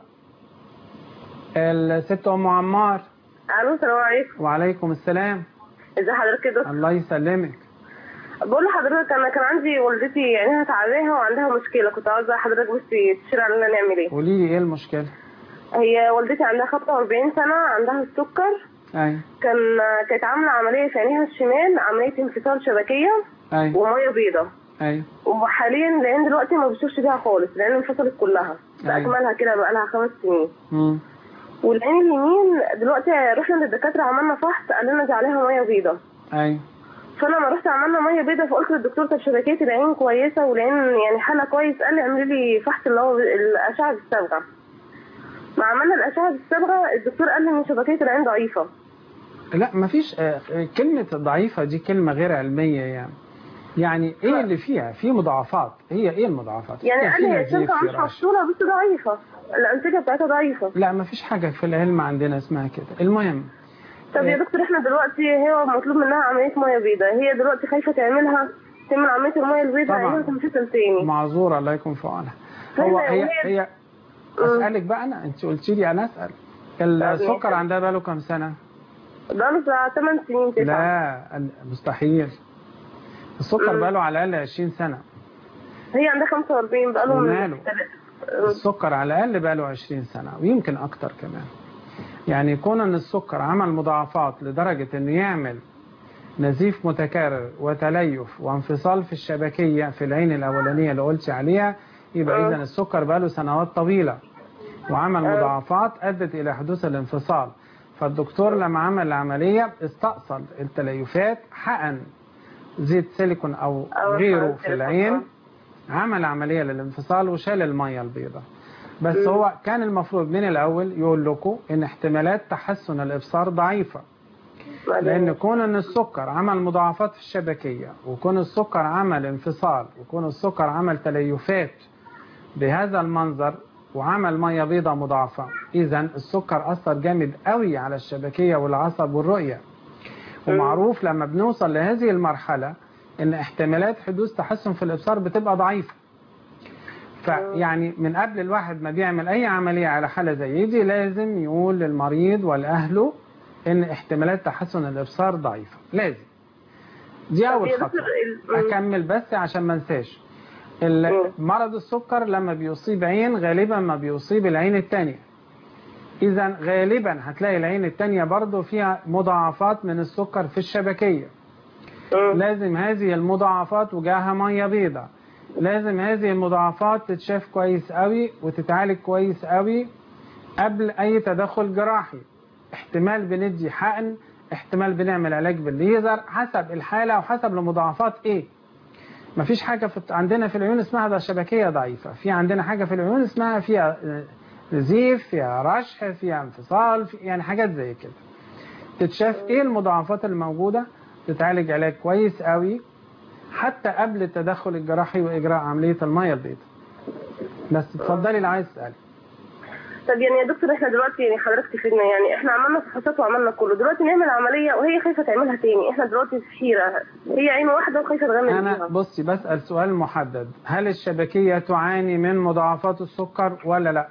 الست أم عمار. الو السلام عليكم. وعليكم السلام. ازي حضرتك يا دكتور؟ الله يسلمك. بقول لحضرتك انا كان عندي والدتي عينيها تعبانه وعندها مشكله، كنت عاوزه حضرتك بس تشير علينا نعمل ايه. قولي لي ايه المشكله؟ هي والدتي عندها خمسة وأربعين سنه، عندها السكر. ايوه. كان كانت عامله عمليه في عينيها الشمال، عمليه انفصال شبكيه. ايوه. وميه بيضاء. ايوه. وحاليا لان دلوقتي ما بتشوفش بيها خالص لان انفصلت كلها. باكملها كده بقى لها خمس سنين. امم والعين اليمين دلوقتي رحنا للدكاتره عملنا فحص، قال لنا دي عليها ميه بيضاء. ايوه. فانا لما رحت عملنا ميه بيضاء فقلت للدكتور طب شبكيه العين كويسه والعين يعني حالها كويس، قال لي اعملي لي فحص اللي هو الاشعه بالصبغه. ما عملنا الاشعه بالصبغه الدكتور قال لي ان شبكيه العين ضعيفه. لا مفيش، كلمه ضعيفه دي كلمه غير علميه يعني. يعني ايه اللي فيها؟ في مضاعفات. هي ايه المضاعفات؟ يعني قال لي الشمس مش مفصوله بس ضعيفه، الانسجه بتاعتها ضعيفه. لا مفيش حاجه في العلم عندنا اسمها كده. المهم طب يا دكتور احنا دلوقتي هي مطلوب منها عمليه ميه بيضاء، هي دلوقتي خايفه تعملها تعمل عمليه الميه البيضاء عينيها تنفصل تاني. معذوره الله يكون في عونها. هو هي هي, هي اسالك بقى انا، انت قلتي لي انا اسال. السكر عندها بقاله كام سنه؟ بقاله بتاع ثمان سنين تسعة. لا مستحيل. السكر بقاله على الاقل عشرين سنه. هي عندها خمسة وأربعين بقاله ماله؟ السكر على الاقل بقاله عشرين سنه ويمكن اكتر كمان. يعني يكون ان السكر عمل مضاعفات لدرجة انه يعمل نزيف متكرر وتليف وانفصال في الشبكية في العين الاولانية اللي قلت عليها، يبقى اذا السكر بقاله سنوات طويلة وعمل مضاعفات ادت الى حدوث الانفصال. فالدكتور لما عمل العملية استأصل التليفات، حقن زيت سيليكون او غيره في العين، عمل عملية للانفصال وشال المية البيضاء. بس هو كان المفروض من الأول يقول لكم إن احتمالات تحسن الإبصار ضعيفة، لأن كون أن السكر عمل مضاعفات في الشبكية، وكون السكر عمل انفصال، وكون السكر عمل تليفات بهذا المنظر، وعمل مية بيضاء مضاعفة، إذا السكر أثر جامد قوي على الشبكية والعصب والرؤية. ومعروف لما بنوصل لهذه المرحلة إن احتمالات حدوث تحسن في الإبصار بتبقى ضعيفة. فيعني من قبل الواحد ما بيعمل أي عملية على حالة زي دي لازم يقول للمريض والأهله إن احتمالات تحسن الإبصار ضعيفة، لازم. دي أول خطوة. أكمل بس عشان ما انساش. مرض السكر لما بيصيب عين غالبا ما بيصيب العين التانية. إذا غالبا هتلاقي العين التانية برضو فيها مضاعفات من السكر في الشبكية. لازم هذه المضاعفات وجاها مية بيضاء. لازم هذه المضاعفات تتشاف كويس قوي وتتعالج كويس قوي قبل أي تدخل جراحي. احتمال بندي حقن، احتمال بنعمل علاج بالليزر، حسب الحالة وحسب المضاعفات ايه. مفيش حاجة في عندنا في العيون اسمها ده شبكية ضعيفة، في عندنا حاجة في العيون اسمها فيها نزيف، فيها رشح، فيها انفصال، في يعني حاجات زي كده. تتشاف ايه المضاعفات الموجودة، تتعالج علاج كويس قوي حتى قبل التدخل الجراحي واجراء عملية المية البيضاء. بس اتفضلي اللي عايز تسألي. طب يعني يا دكتور احنا دلوقتي يعني حضرتك تفيدنا، يعني احنا عملنا فحوصات وعملنا كله، دلوقتي نعمل عمليه وهي خايفه تعملها تاني، احنا دلوقتي في حيره، هي عين واحده وخايفه تغمض انا فيها. بصي بسأل سؤال محدد، هل الشبكية تعاني من مضاعفات السكر ولا لا؟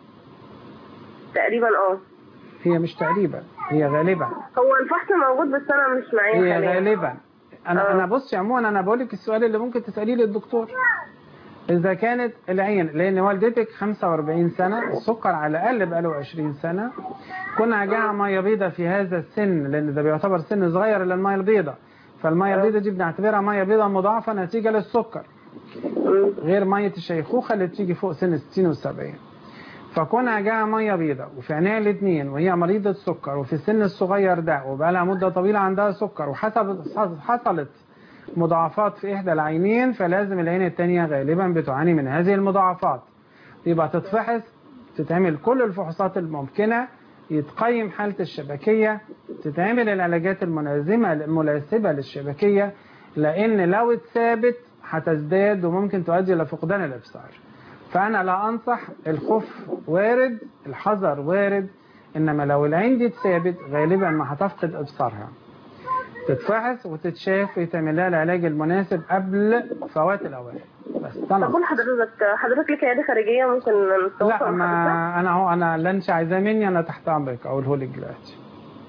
تقريبا اه. هي مش تقريبا، هي غالبا. هو الفحص موجود بس انا مش معايا هي حاليا. غالبا. انا أوه. انا بصي عموما انا بقول لك السؤال اللي ممكن تسأليه للدكتور. إذا كانت العين، لأن والدتك خمسة وأربعين سنة، السكر على الأقل بقاله عشرين سنة، كنا عجاها مية بيضة في هذا السن، لأن ده بيعتبر سن صغير للمية البيضة، فالمية البيضة دي بنعتبرها مية بيضة مضاعفة نتيجة للسكر، غير مية الشيخوخة اللي بتيجي فوق سن ستين وسبعين. فكنا عجاها مية بيضة وفي عينيها الاثنين وهي مريضة سكر وفي السن الصغير ده وبقى لها مدة طويلة عندها سكر وحصلت حصلت مضاعفات في إحدى العينين، فلازم العين التانية غالبا بتعاني من هذه المضاعفات. يبقى تتفحص، تتعمل كل الفحوصات الممكنة، يتقيم حالة الشبكية، تتعمل العلاجات الملازمة المناسبة للشبكية، لأن لو اتثابت هتزداد وممكن تؤدي إلى فقدان الإبصار. فأنا لا أنصح، الخوف وارد، الحذر وارد، إنما لو العين دي اتثابت غالبا ما هتفقد إبصارها. تتفحص وتتشاف ويتعمل لها العلاج المناسب قبل فوات الاوان. بس طب قول حضرتك حضرتك لك عياده خارجيه ممكن نتواصل؟ لا ما انا هو انا اللي انت عايزاه مني انا تحت امرك اقوله لك دلوقتي.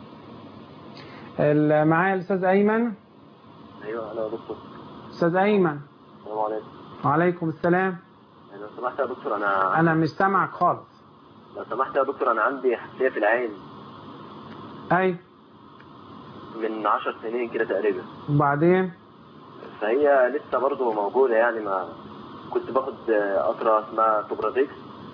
معايا الاستاذ ايمن. ايوه انا يا دكتور. استاذ ايمن. السلام عليكم. وعليكم السلام. لو سمحت يا دكتور انا انا مش سامعك خالص. لو سمحت يا دكتور انا عندي حساسيه في العين. اي من عشر سنين كده تقريبا. وبعدين؟ فهي لسه برضه موجودة يعني، ما كنت باخد قطرة اسمها توبراديكس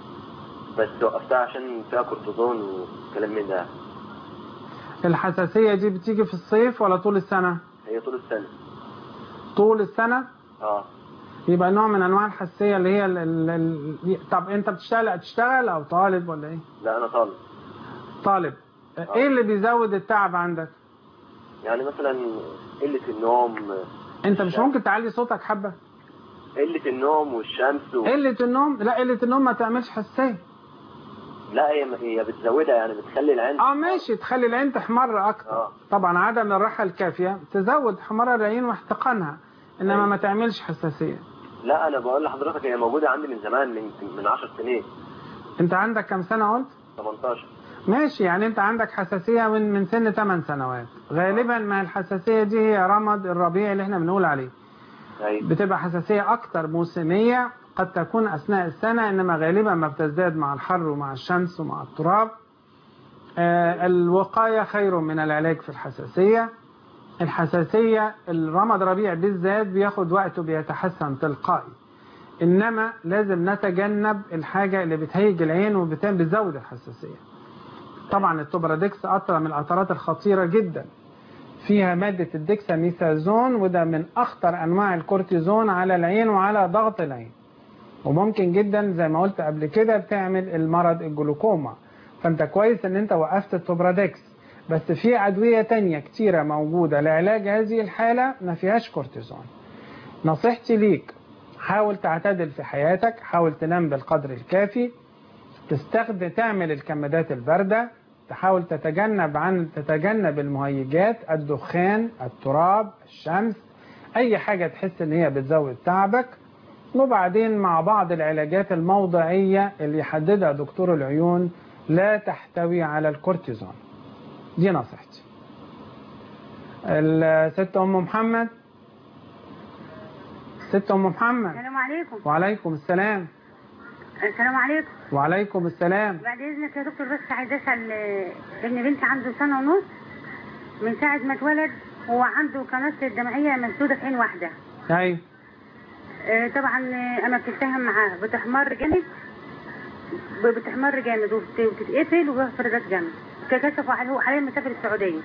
بس وقفتها عشان فيها كورتيزون وكلام من ده. الحساسية دي بتيجي في الصيف ولا طول السنة؟ هي طول السنة. طول السنة؟ اه. يبقى نوع من انواع الحساسية اللي هي ال ال ال... طب انت بتشتغل تشتغل او طالب ولا ايه؟ لا انا طالب. طالب. آه. ايه اللي بيزود التعب عندك؟ يعني مثلا قلة النوم. انت مش ممكن تعلي صوتك حبة؟ قلة النوم والشمس و... قلة النوم؟ لا قلة النوم ما تعملش حساسية. لا هي هي بتزودها يعني، بتخلي العين اه ماشي، تخلي العين تحمر اكتر. آه. طبعا عدم الراحة الكافية تزود حمرار العين واحتقانها، انما أيوة. ما تعملش حساسية. لا انا بقول لحضرتك هي موجودة عندي من زمان، من من عشر سنين. انت عندك كم سنة قلت؟ تمنتاشر. ماشي، يعني انت عندك حساسية من من سن ثمان سنوات. غالبا ما الحساسية دي هي رمد الربيع اللي احنا بنقول عليه. أيوة. بتبقى حساسية اكتر موسمية، قد تكون اثناء السنة، انما غالبا ما بتزداد مع الحر ومع الشمس ومع التراب. آه الوقاية خير من العلاج في الحساسية. الحساسية الرمد ربيع بالذات بياخد وقته بيتحسن تلقائي، انما لازم نتجنب الحاجة اللي بتهيج العين وبتزود الحساسية. طبعا التوبراديكس قطرة من القطرات الخطيرة جدا، فيها مادة الديكساميثازون، وده من أخطر أنواع الكورتيزون على العين وعلى ضغط العين، وممكن جدا زي ما قلت قبل كده بتعمل المرض الجلوكوما. فأنت كويس أن أنت وقفت التوبراديكس، بس في أدوية تانية كتيرة موجودة لعلاج هذه الحالة ما فيهاش كورتيزون. نصيحتي ليك حاول تعتدل في حياتك، حاول تنام بالقدر الكافي، تستخدم تعمل الكمادات الباردة، تحاول تتجنب عن تتجنب المهيجات، الدخان، التراب، الشمس، أي حاجة تحس إن هي بتزود تعبك. وبعدين مع بعض العلاجات الموضعية اللي يحددها دكتور العيون لا تحتوي على الكورتيزون. دي نصيحتي. الست أم محمد. ست أم محمد. السلام عليكم. وعليكم السلام. السلام عليكم. وعليكم السلام. بعد اذنك يا دكتور بس عايز اسال ابن بنتي عنده سنه ونص، من ساعه ما اتولد هو عنده قناه دمعيه مسدوده في عين واحده. ايوه. آه طبعا اما بتتفاهم معاه بتحمر جامد، بتحمر جامد وبتتقفل وبتفرجات جامد. كشفوا عليه، حاليا مسافر السعوديه.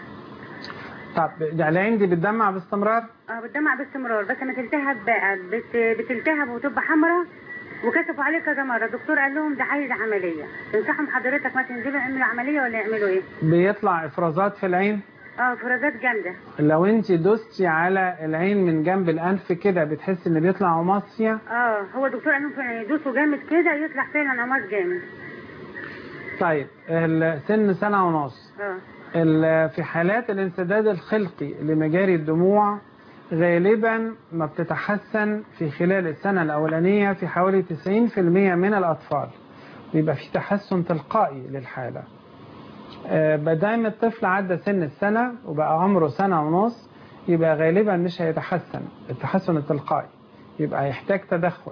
طب يعني العين دي بتدمع باستمرار؟ اه بتدمع باستمرار، بس ما تلتهب بقى، بت... بتلتهب وتبقى حمراء، وكشفوا عليه كذا مره. الدكتور قال لهم ده عايز عمليه. تنصحهم حضرتك ما تنزلوا يعملوا عمليه ولا يعملوا ايه؟ بيطلع افرازات في العين؟ اه افرازات جامده. لو انت دوستي على العين من جنب الانف كده بتحسي ان بيطلع عماص فيها؟ اه هو الدكتور قال لهم يدوسوا جامد كده يطلع فعلا عماص جامد. طيب السن سنه ونص. اه في حالات الانسداد الخلقي لمجاري الدموع غالبا ما بتتحسن في خلال السنة الأولانية في حوالي تسعين بالمئة من الأطفال، بيبقى في تحسن تلقائي للحالة. بدايم الطفل عدى سن السنة وبقى عمره سنة ونص يبقى غالبا مش هيتحسن التحسن التلقائي، يبقى يحتاج تدخل.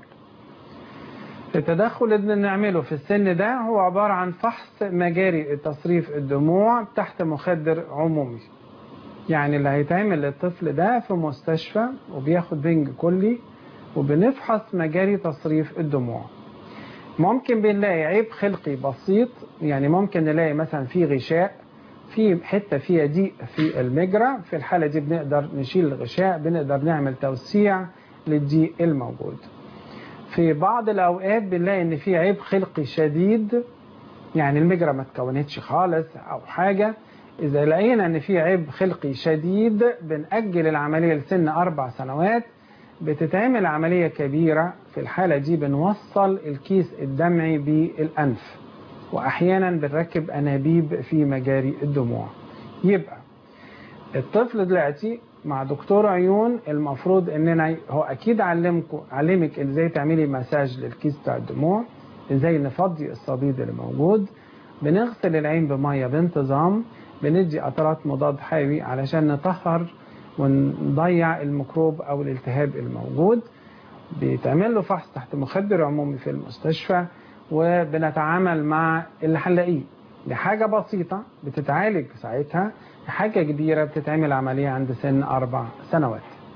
التدخل اللي نعمله في السن ده هو عبارة عن فحص مجاري تصريف الدموع تحت مخدر عمومي. يعني اللي هيتعمل للطفل ده في مستشفى وبياخد بنج كلي وبنفحص مجاري تصريف الدموع. ممكن بنلاقي عيب خلقي بسيط، يعني ممكن نلاقي مثلا في غشاء في حتة فيها ضيق في المجرى، في الحالة دي بنقدر نشيل الغشاء، بنقدر نعمل توسيع للضيق الموجود. في بعض الأوقات بنلاقي إن في عيب خلقي شديد، يعني المجرى ما تكونتش خالص أو حاجة. إذا لقينا إن في عيب خلقي شديد بنأجل العملية لسن أربع سنوات، بتتعمل عملية كبيرة. في الحالة دي بنوصل الكيس الدمعي بالأنف، وأحيانا بنركب أنابيب في مجاري الدموع. يبقى الطفل دلوقتي مع دكتور عيون المفروض اننا هو اكيد علمكم علمك ازاي تعملي مساج للكيس بتاع الدموع، ازاي نفضي الصديد اللي موجود، بنغسل العين بميه بانتظام، بندي قطرات مضاد حيوي علشان نطهر ونضيع الميكروب او الالتهاب الموجود، بيتعمل له فحص تحت مخدر عمومي في المستشفى، وبنتعامل مع اللي هنلاقيه. دي حاجه بسيطه بتتعالج ساعتها، حاجة كبيرة بتتعمل عملية عند سن أربع سنوات.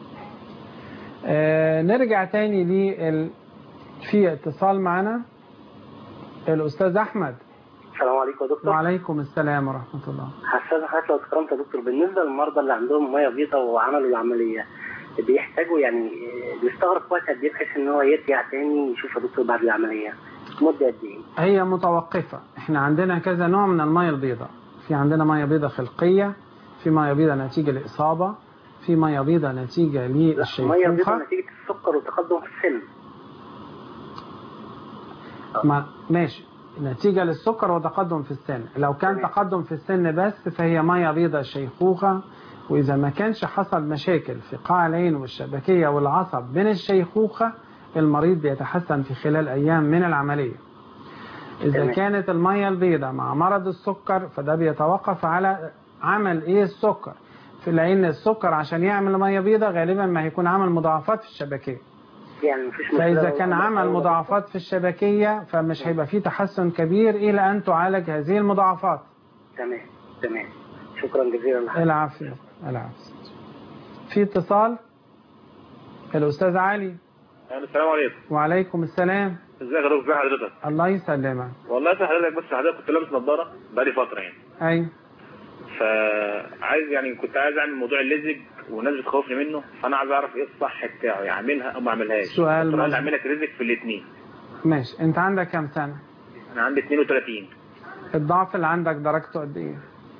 آه نرجع تاني لل... في اتصال معنا الأستاذ أحمد. السلام عليكم يا دكتور. وعليكم السلام ورحمة الله. حساسة حضرتك لو تكرمت يا دكتور، بالنسبة للمرضى اللي عندهم مية بيضاء وعملوا العملية بيحتاجوا يعني بيستغرق وقت قد ايه بحيث ان هو يرجع تاني يشوف يا دكتور بعد العملية؟ مدة قد ايه؟ هي متوقفة، احنا عندنا كذا نوع من المية البيضاء. في عندنا مية بيضاء خلقية، في مية بيضاء نتيجة لإصابة، في مية بيضاء نتيجة للشيخوخة. مية بيضاء نتيجة السكر وتقدم في السن. ما ماشي، نتيجة للسكر وتقدم في السن. لو كان تقدم في السن بس فهي مية بيضاء شيخوخة، وإذا ما كانش حصل مشاكل في قاع العين والشبكية والعصب من الشيخوخة المريض بيتحسن في خلال أيام من العملية. إذا كانت المية البيضاء مع مرض السكر فده بيتوقف على عمل إيه السكر في العين. السكر عشان يعمل مية بيضاء غالبا ما هيكون عمل مضاعفات في الشبكية، يعني مفيش مشكلة. فإذا كان عمل مضاعفات في الشبكية فمش هيبقى فيه تحسن كبير إلى أن تعالج هذه المضاعفات. تمام تمام، شكرا جزيلا. العافية العافية. في اتصال الأستاذ علي. السلام عليكم. وعليكم السلام. ازيك يا دكتور؟ ازي حضرتك؟ الله يسلمك. والله يا حضرتك بس حضرتك كنت لابس نظاره بقالي فتره يعني. ايوه. فعايز يعني كنت عايز اعمل موضوع الليزك والناس بتخوفني منه، فانا عايز اعرف ايه الصح بتاعه، يعني اعملها او ما اعملهاش. سؤال مظبوط. اعمل لك ريزك في الاثنين. ماشي. انت عندك كام سنه؟ انا عندي اثنين وثلاثين. الضعف اللي عندك درجته قد ايه؟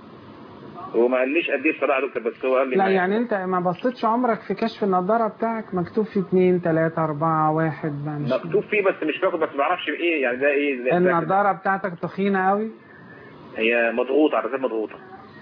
هو ما قاليش قد ايه الصراحه يا دكتور، بس هو قال لي لا يعني انت ما بصيتش عمرك في كشف النضاره بتاعك مكتوب فيه اثنين ثلاثة أربعة واحد؟ مكتوب فيه بس مش فاكر، بس ما اعرفش ايه يعني ده ايه. النضاره بتاعتك تخينه قوي؟ هي مضغوطه على فكره مضغوطه.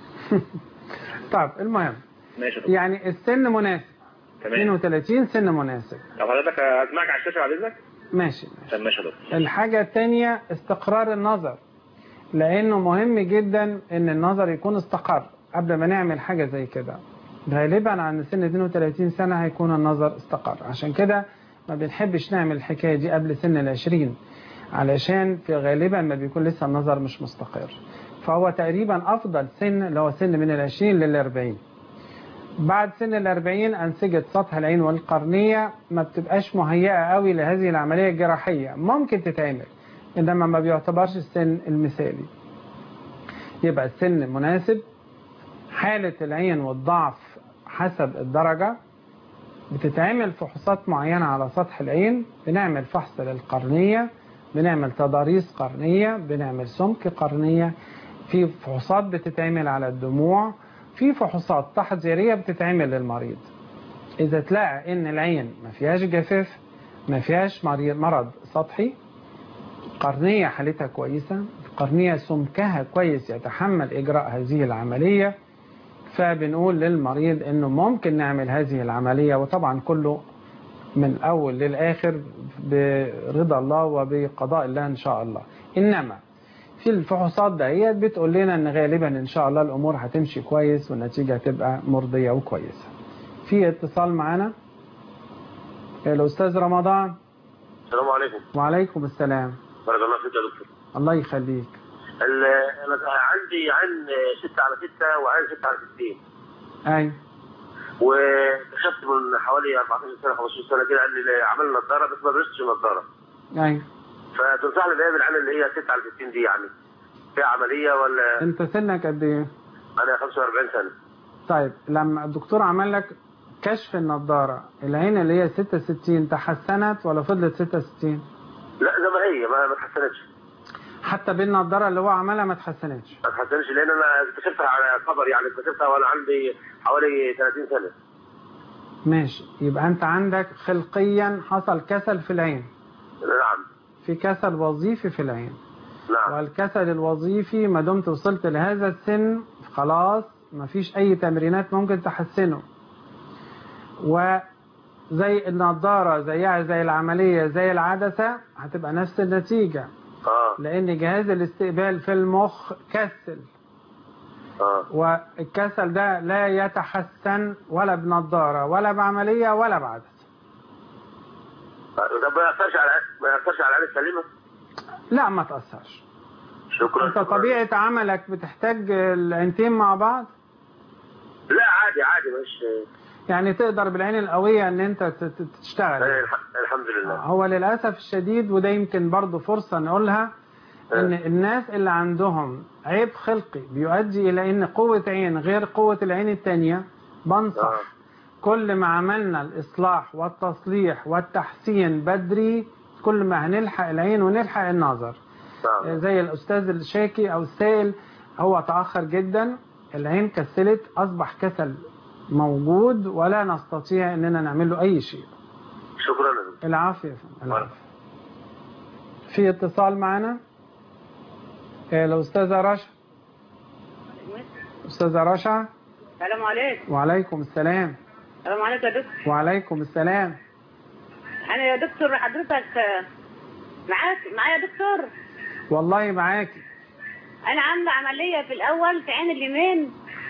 طب المهم ماشي. يعني السن مناسب. تمام. اثنين وثلاثين سن مناسب. طب حضرتك اسمعك على الشاشه على اذنك؟ ماشي. طب ماشي يا دكتور. الحاجه الثانيه استقرار النظر، لانه مهم جدا ان النظر يكون استقر قبل ما نعمل حاجه زي كده. غالبا عند سن اثنين وثلاثين سنه هيكون النظر استقر، عشان كده ما بنحبش نعمل الحكايه دي قبل سن العشرين، علشان في غالبا ما بيكون لسه النظر مش مستقر. فهو تقريبا افضل سن اللي هو سن من العشرين للاربعين. بعد سن الاربعين انسجه سطح العين والقرنيه ما بتبقاش مهيئه قوي لهذه العمليه الجراحيه، ممكن تتعمل انما ما بيعتبرش السن المثالي. يبقى السن مناسب. حالة العين والضعف حسب الدرجة. بتتعمل فحوصات معينة على سطح العين، بنعمل فحص للقرنية، بنعمل تضاريس قرنية، بنعمل سمك قرنية، في فحوصات بتتعمل على الدموع، في فحوصات تحذيرية بتتعمل للمريض. إذا تلاقى إن العين ما فيهاش جفاف، ما فيهاش مرض سطحي، قرنية حالتها كويسة، قرنية سمكها كويس يتحمل إجراء هذه العملية، فبنقول للمريض إنه ممكن نعمل هذه العملية، وطبعا كله من الأول للآخر برضا الله وبقضاء الله إن شاء الله. إنما في الفحوصات دهيت بتقول لنا إن غالبا إن شاء الله الأمور هتمشي كويس والنتيجة هتبقى مرضية وكويسة. في اتصال معنا الأستاذ رمضان. السلام عليكم. وعليكم السلام. بارك الله فيك يا دكتور. الله يخليك. أنا عندي عين ستة على ستة وعين ستة على ستين. أيوه. واكتشفت من حوالي أربعتاشر سنة خمستاشر سنة كده اللي عمل نظارة بس ما درستش نظارة. أيوه. فتنصحني بإيه بالعين اللي هي ستة على ستين دي يعني؟ فيها عملية ولا؟ أنت سنك قد إيه؟ أنا خمسة وأربعين سنة. طيب لما الدكتور عمل لك كشف النظارة، العين اللي هي ستة وستين تحسنت ولا فضلت ستة وستين؟ لا زي ما هي ما ما اتحسنتش. حتى بالنظارة اللي هو عملها ما اتحسنتش؟ ما اتحسنتش لأن أنا اكتشفتها على خبر يعني، اكتشفتها وأنا عندي حوالي ثلاثين سنة. ماشي، يبقى أنت عندك خلقيا حصل كسل في العين. نعم. في كسل وظيفي في العين. نعم. والكسل الوظيفي ما دمت وصلت لهذا السن خلاص ما فيش أي تمرينات ممكن تحسنه. وزي النظارة زيها زي العملية زي العدسة هتبقى نفس النتيجة. آه. لأن جهاز الاستقبال في المخ كسل. آه. والكسل ده لا يتحسن ولا بنظارة ولا بعملية ولا بعدسة. طب ما يأثرش على ما يأثرش على العين السليمة؟ لا ما تأثرش. شكرا. أنت طبيعة عملك بتحتاج العينتين مع بعض؟ لا عادي عادي مش يعني تقدر بالعين القوية ان انت تشتغل. الحمد لله. هو للأسف الشديد وده يمكن برضو فرصة نقولها ان الناس اللي عندهم عيب خلقي بيؤدي الى ان قوة عين غير قوة العين التانية، بنصح آه. كل ما عملنا الإصلاح والتصليح والتحسين بدري كل ما هنلحق العين ونلحق النظر. آه. زي الأستاذ الشاكي أو السائل، هو تأخر جدا، العين كسلت، أصبح كسل موجود ولا نستطيع أننا نعمل له أي شيء. شكرا لك. العافية يا فندم. العافية. في اتصال معنا الأستاذة رشا. أستاذة رشا. السلام عليكم. وعليكم السلام. السلام عليكم يا دكتور. وعليكم السلام. أنا يا دكتور حضرتك معاك معايا يا دكتور؟ والله معاكي. أنا عاملة عملية في الأول في عين اليمين،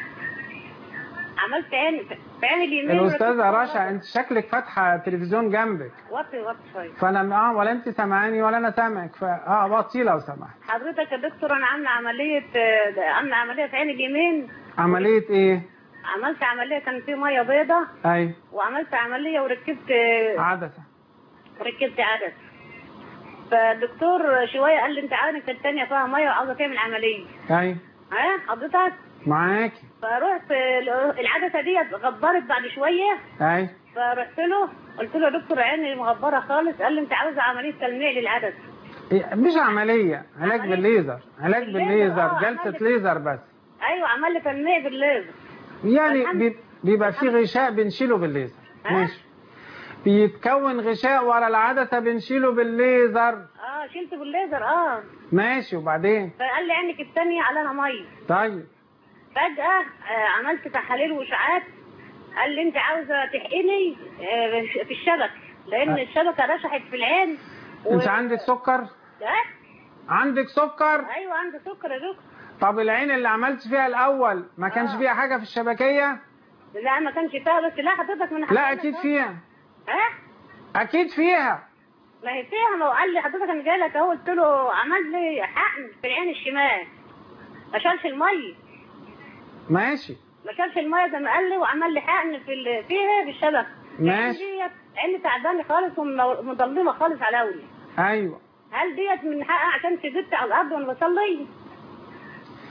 عملت عين في عين اليمين. الأستاذة رشا أنت شكلك فاتحة تلفزيون جنبك. وطي وطي شوية. فأنا اه ولا أنت سامعاني ولا أنا سامعك، فاه وطي لو سمحت. حضرتك يا دكتور أنا عاملة عملية عاملة عملية في عين اليمين. عملية إيه؟ عملت عملية كان في مية بيضة. أيوه. وعملت عملية وركبت عدسة. وركبت عدسة. فالدكتور شوية قال لي أنت عينك التانية فيها مية وعاوزة تعمل عملية. أيوه. ها حضرتك؟ معاكي. فروحت العدسة ديت غبرت بعد شوية. أيوه. فرحت له قلت له يا دكتور عيني مغبرة خالص، قال لي أنت عاوزة عملية تلميع للعدسة. مش عملية، علاج عملية بالليزر، علاج بالليزر، جلسة ليزر بس. أيوه عمل لي تلميع بالليزر. يعني بيبقى في غشاء بنشيله بالليزر. ماشي. بيتكون غشاء ورا العدسة بنشيله بالليزر. اه شلته بالليزر اه. ماشي وبعدين؟ فقال لي عينك الثانية عليها مية. طيب. فجأة آه عملت تحاليل واشعاعات، قال لي انت عاوزة تحقني آه في الشبكة لأن آه. الشبكة رشحت في العين. و... انت عندك سكر؟ اه. عندك سكر؟ ايوه عندي سكر يا دكتور. طب العين اللي عملت فيها الأول ما كانش آه. فيها حاجة في الشبكية؟ لا ما كانش فيها، بس لا حضرتك من لا أكيد فيها. ها؟ أكيد فيها. ما هي فيها، ما هو قال لي حضرتك أنا جاي لك أهو، قلت له عمل لي حقن في العين الشمال ما شالش المية. ماشي. ما شالش المية زي ما قال لي، وعمل لي حقن في فيها بالشبكة. ماشي. ديت عيني تعبانة خالص ومضلمة خالص على أولي. أيوه. هل ديت من حقها عشان سجدت على الأرض وأنا بصلي؟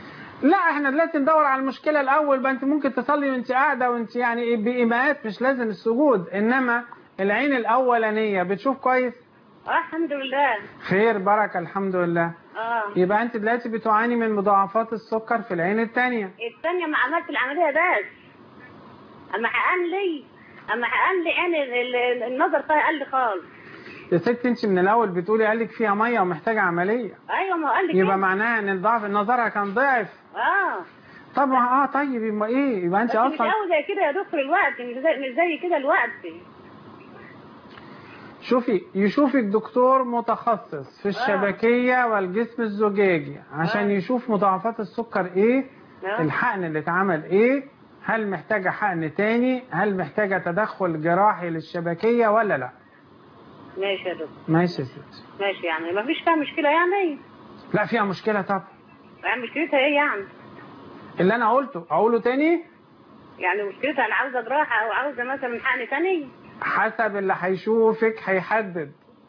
لا احنا دلوقتي ندور على المشكله الاول بقى. انت ممكن تصلي وانت قاعده وانت يعني بايماءات، مش لازم السجود، انما العين الاولانيه بتشوف كويس؟ اه الحمد لله. خير بركه الحمد لله. اه يبقى انت دلوقتي بتعاني من مضاعفات السكر في العين الثانيه. الثانيه ما عملت العمليه بس اما حقن لي اما حقن لي عين ال- ال- النظر فيها قل لي خالص. يا ست انت من الاول بتقولي قال لك فيها ميه ومحتاجه عمليه. ايوه ما قال لي يبقى كده. معناها ان الضعف نظرها كان ضعف. اه طبعا اه طيب يبقى ايه؟ يبقى انت بس اصلا مش قوي زي كده يا دكتور الوقت، مش زي مش زي كده الوقت. شوفي يشوفك دكتور متخصص في الشبكية والجسم الزجاجي عشان يشوف مضاعفات السكر ايه، الحقن اللي اتعمل ايه، هل محتاجة حقن تاني، هل محتاجة تدخل جراحي للشبكية ولا لا. ماشي يا دكتور. ماشي يا ستي. ماشي يعني ما فيش فيها مشكلة يعني؟ لا فيها مشكلة طبعا. يعني مشكلتها ايه يعني؟ اللي انا قلته اقوله تاني؟ يعني مشكلتها انا عاوزة جراحة او عاوزة مثلا حقن تاني؟ حسب اللي هيشوفك هيحدد.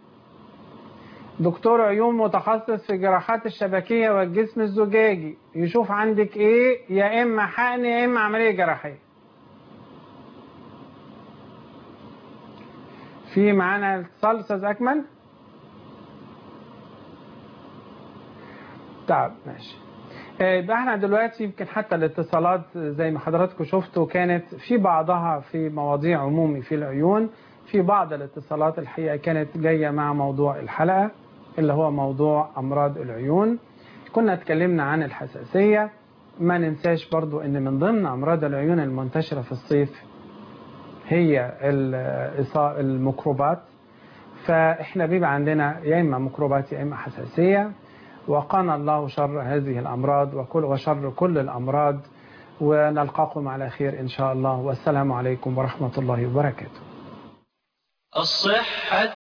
دكتور عيون متخصص في جراحات الشبكية والجسم الزجاجي يشوف عندك ايه، يا اما حقن يا اما عملية جراحية. في معانا اتصال استاذ اكمل؟ طب ماشي. يبقى احنا دلوقتي يمكن حتى الاتصالات زي ما حضراتكم شفتوا كانت في بعضها في مواضيع عمومي في العيون، في بعض الاتصالات الحقيقة كانت جاية مع موضوع الحلقة اللي هو موضوع أمراض العيون. كنا اتكلمنا عن الحساسية. ما ننساش برضو ان من ضمن أمراض العيون المنتشرة في الصيف هي الميكروبات، فاحنا بيبقى عندنا يا إما ميكروبات يا إما حساسية، وقانا الله شر هذه الأمراض وكل وشر كل الأمراض، ونلقاكم على خير إن شاء الله، والسلام عليكم ورحمة الله وبركاته. الصحة